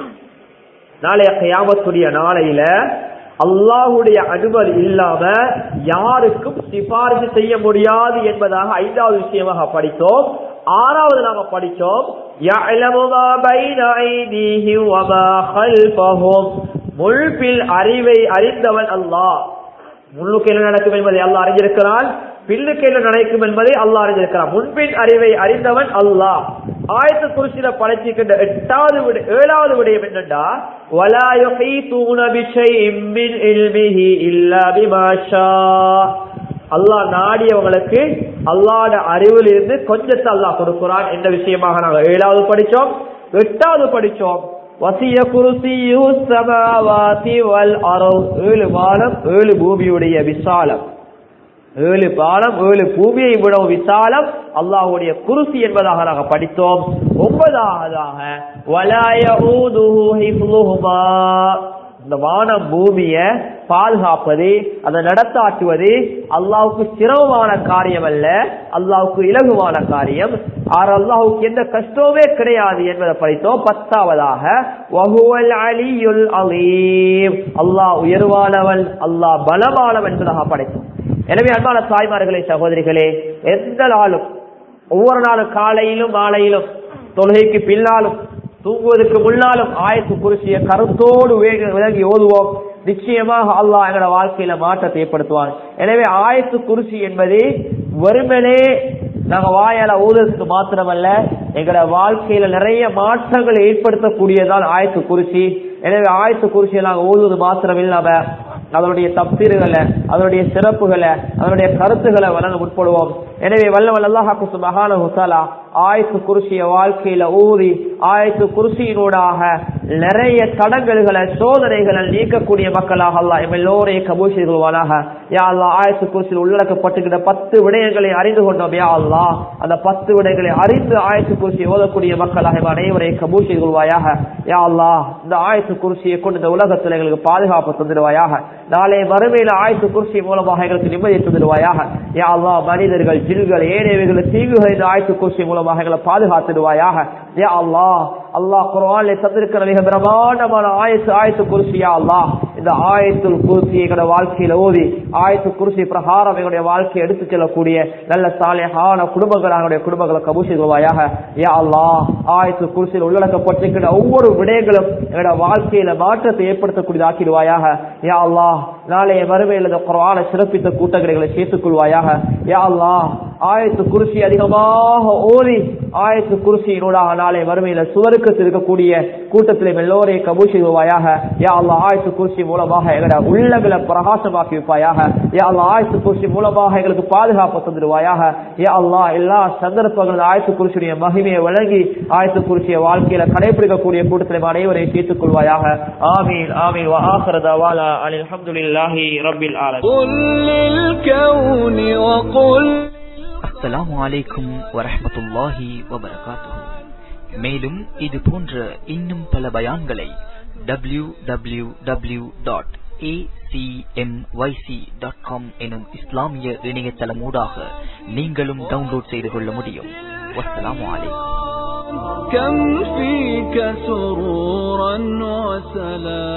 நாளைய கியாமத்துடைய நாளையில அல்லாஹ்வுடைய அனுமதி இல்லாம யாருக்கும் சிபாரிசு செய்ய முடியாது என்பதாக 5வது விஷயமாக படித்தோம். 6வது நாம படிச்சோம் யஅலமு மா பைன ஐதீஹிம் வ மா கல்ஃபஹும், முல்பில் அறிவை அறிந்தவன் அல்லாஹ். முன்னுக்கு என்ன நடக்கும் என்பதை அல்லாஹ் அறிந்திருக்கிறான், பின்னுக்கு என்ன நடக்கும் என்பதை அல்லாஹ் அறிந்திருக்கிறான். முன்பின் அறிவை அறிந்தவன் அல்லாஹ். ஆயத்து குர்சியில படைச்சிருக்கின்ற 7வது விடயம் என்னன்னா வலா யுஹீதுன பிஷைஇம் மின் இல்மிஹி இல்லா பிமா ஷா, அல்லாஹ் நாடியவங்களுக்கு அல்லாஹ்வுடைய அறிவில் இருந்து கொஞ்சத்தை அல்லாஹ் கொடுக்கிறான் என்ற விஷயமாக நாங்கள் 7வது படிச்சோம். 8வது படிச்சோம் வசிய குர்சியு ஸமாவாதி வல் அர்த், 7 வானம் 7 பூமியுடைய விசாலம், 7 வானம் 7 பூமியை விடவும் விசாலம் அல்லாஹ்வுடைய குர்சி என்பதாக நாங்கள் படித்தோம். 9வதாக வலா யஊதுஹு ஹிஃப்லுஹுமா, இந்த வானம் பூமியை பாதுகாப்பது, அதை நடத்தாட்டுவது அல்லாஹ்வுக்கு சிரமமான காரியம் அல்ல, அல்லாஹ்வுக்கு இலகுவான காரியம். அல்லாஹ்வுக்கு எந்த கஷ்டமே கிடையாது என்பதை படித்தோம். 10வதாக வஹுவல் அலியுல் அலீம், அல்லாஹ் உயர்வானவன், அல்லாஹ் பலமானவன் என்பதாக படித்தோம். எனவே அன்பான தாய்மார்களே, சகோதரிகளே, எந்த நாளும் ஒவ்வொரு நாளும் காலையிலும் மாலையிலும் தொழுகைக்கு பின்னாலும் தூங்குவதற்கு முன்னாலும் ஆயத்து குர்சியை கருத்தோடு விளங்கி ஓதுவோம். நிச்சயமாக அல்லாஹ் எங்களோட வாழ்க்கையில மாற்றத்தை ஏற்படுத்துவான். எனவே ஆயத்து குர்சி என்பது வெறுமனே நாங்க வாயால ஓதுவதற்கு மாத்திரமல்ல, எங்களோட வாழ்க்கையில நிறைய மாற்றங்களை ஏற்படுத்தக்கூடியதான் ஆயத்து குர்சி. எனவே ஆயத்து குர்சியை நாங்கள் ஓதுவது மாத்திரம் இல்லாம அதனுடைய தப்சீர்களை, அதனுடைய சிறப்புகளை, அதனுடைய கருத்துக்களை வழங்க முற்படுவோம். எனவே வல்லவன் அல்லாஹ் சுப்ஹானஹு வ தஆலா ஆயத்து குர்சியை வாழ்க்கையில ஓதி ஆயத்து குர்சியினூடாக நிறைய தடங்கல்களை, சோதனைகளை நீக்கக்கூடிய மக்களாக அல்லாஹ் எல்லோரையும் கபூல் செய்து கொள்வானாக. யா அல்லாஹ், ஆயத்து குர்சியில் உள்ளடக்கப்பட்டுகிற 10 விடயங்களை அறிந்து கொண்டோம். யா அல்லாஹ், அந்த 10 விடயங்களை அறிந்து ஆயத்து குர்சியை ஓதக்கூடிய மக்களாக அனைவரையும் கபூல் செய்து கொள்வாயாக. யா அல்லாஹ், இந்த ஆயத்து குர்சியை கொண்டு இந்த உலகத்தில் எங்களுக்கு பாதுகாப்பு தந்துடுவாயாக. நாளை மறுமையில ஆயத்து குர்சி மூலமாக எங்களுக்கு நிம்மதியை தந்துடுவாயாக. யா அல்லாஹ், மனிதர்கள், ஜின்கள், ஏனையவர்கள் தீங்குகள் இந்த ஆயத்து குர்சி மூலமாக எங்களை பாதுகாத்துடுவாயாக. யா அல்லாஹ், அல்லாஹ் குர்ஆனிலே தந்திருக்கிற மிக பிரமாண்டமான ஆயத்து குர்சி. யா அல்லாஹ், இந்த ஆயத்துல் குர்சி எங்களுடைய வாழ்க்கையில ஓதி ஆயத்து குர்சி பிரகாரம் எங்களுடைய வாழ்க்கையை எடுத்துச் செல்லக்கூடிய நல்ல சாலிஹான குடும்பங்களை கபூல் செய்வாயாக. யா அல்லாஹ், ஆயத்து குர்சியில் உள்ளடக்கப்பட்டிருக்கிற ஒவ்வொரு விடயங்களும் எங்களுடைய வாழ்க்கையில மாற்றத்தை ஏற்படுத்தக்கூடியது ஆக்கிடுவாயாக. யா அல்லாஹ், நாளைய மறுமையில் இந்த குர்ஆனை சிறப்பித்த கூட்டங்களை சேர்த்துக் கொள்வாயாக. யா அல்லாஹ், ஆயத்து குர்சி அதிகமாக ஓதி ஆயத்து குர்சியினூடாக நாளை மறுமையில சுவர்க்கத்தில் இருக்கக்கூடிய கூட்டத்திலே எல்லோரையும் கபூல் செய்வாயாக. யா அல்லாஹ், ஆயத்து குர்சி மூலமாக எங்களுடைய உள்ளங்களை பிரகாசமாக்கி வைப்பாயாக. யா அல்லாஹ், ஆயத்து குர்சி மூலமாக எங்களுக்கு பாதுகாப்பு தந்துடுவாயாக. யா அல்லாஹ், எல்லா சந்தர்ப்பங்களும் ஆயத்து குர்சியுடைய மகிமையை வழங்கி ஆயத்து குர்சியை வாழ்க்கையில கடைபிடிக்கக்கூடிய கூட்டத்திலே அனைவரையும் சேர்த்துக் கொள்வாயாக. ஆமீன் ஆமீன். வ ஆகிரு தஅவானா அல்ஹம்துலில்லாஹி ரப்பில் ஆலமீன். அஸ்ஸலாமு அலைக்கும் வரஹ்மத்துல்லாஹி வபரகாத்துஹு. மேலும் இது போன்ற இன்னும் பல பயான்களை www.acmyc.com எனும் இஸ்லாமிய இணையதளம் ஊடாக நீங்களும் டவுன்லோட் செய்து கொள்ள முடியும். வஸ்ஸலாமு அலைக்கும். كم فيك سرورا وسلام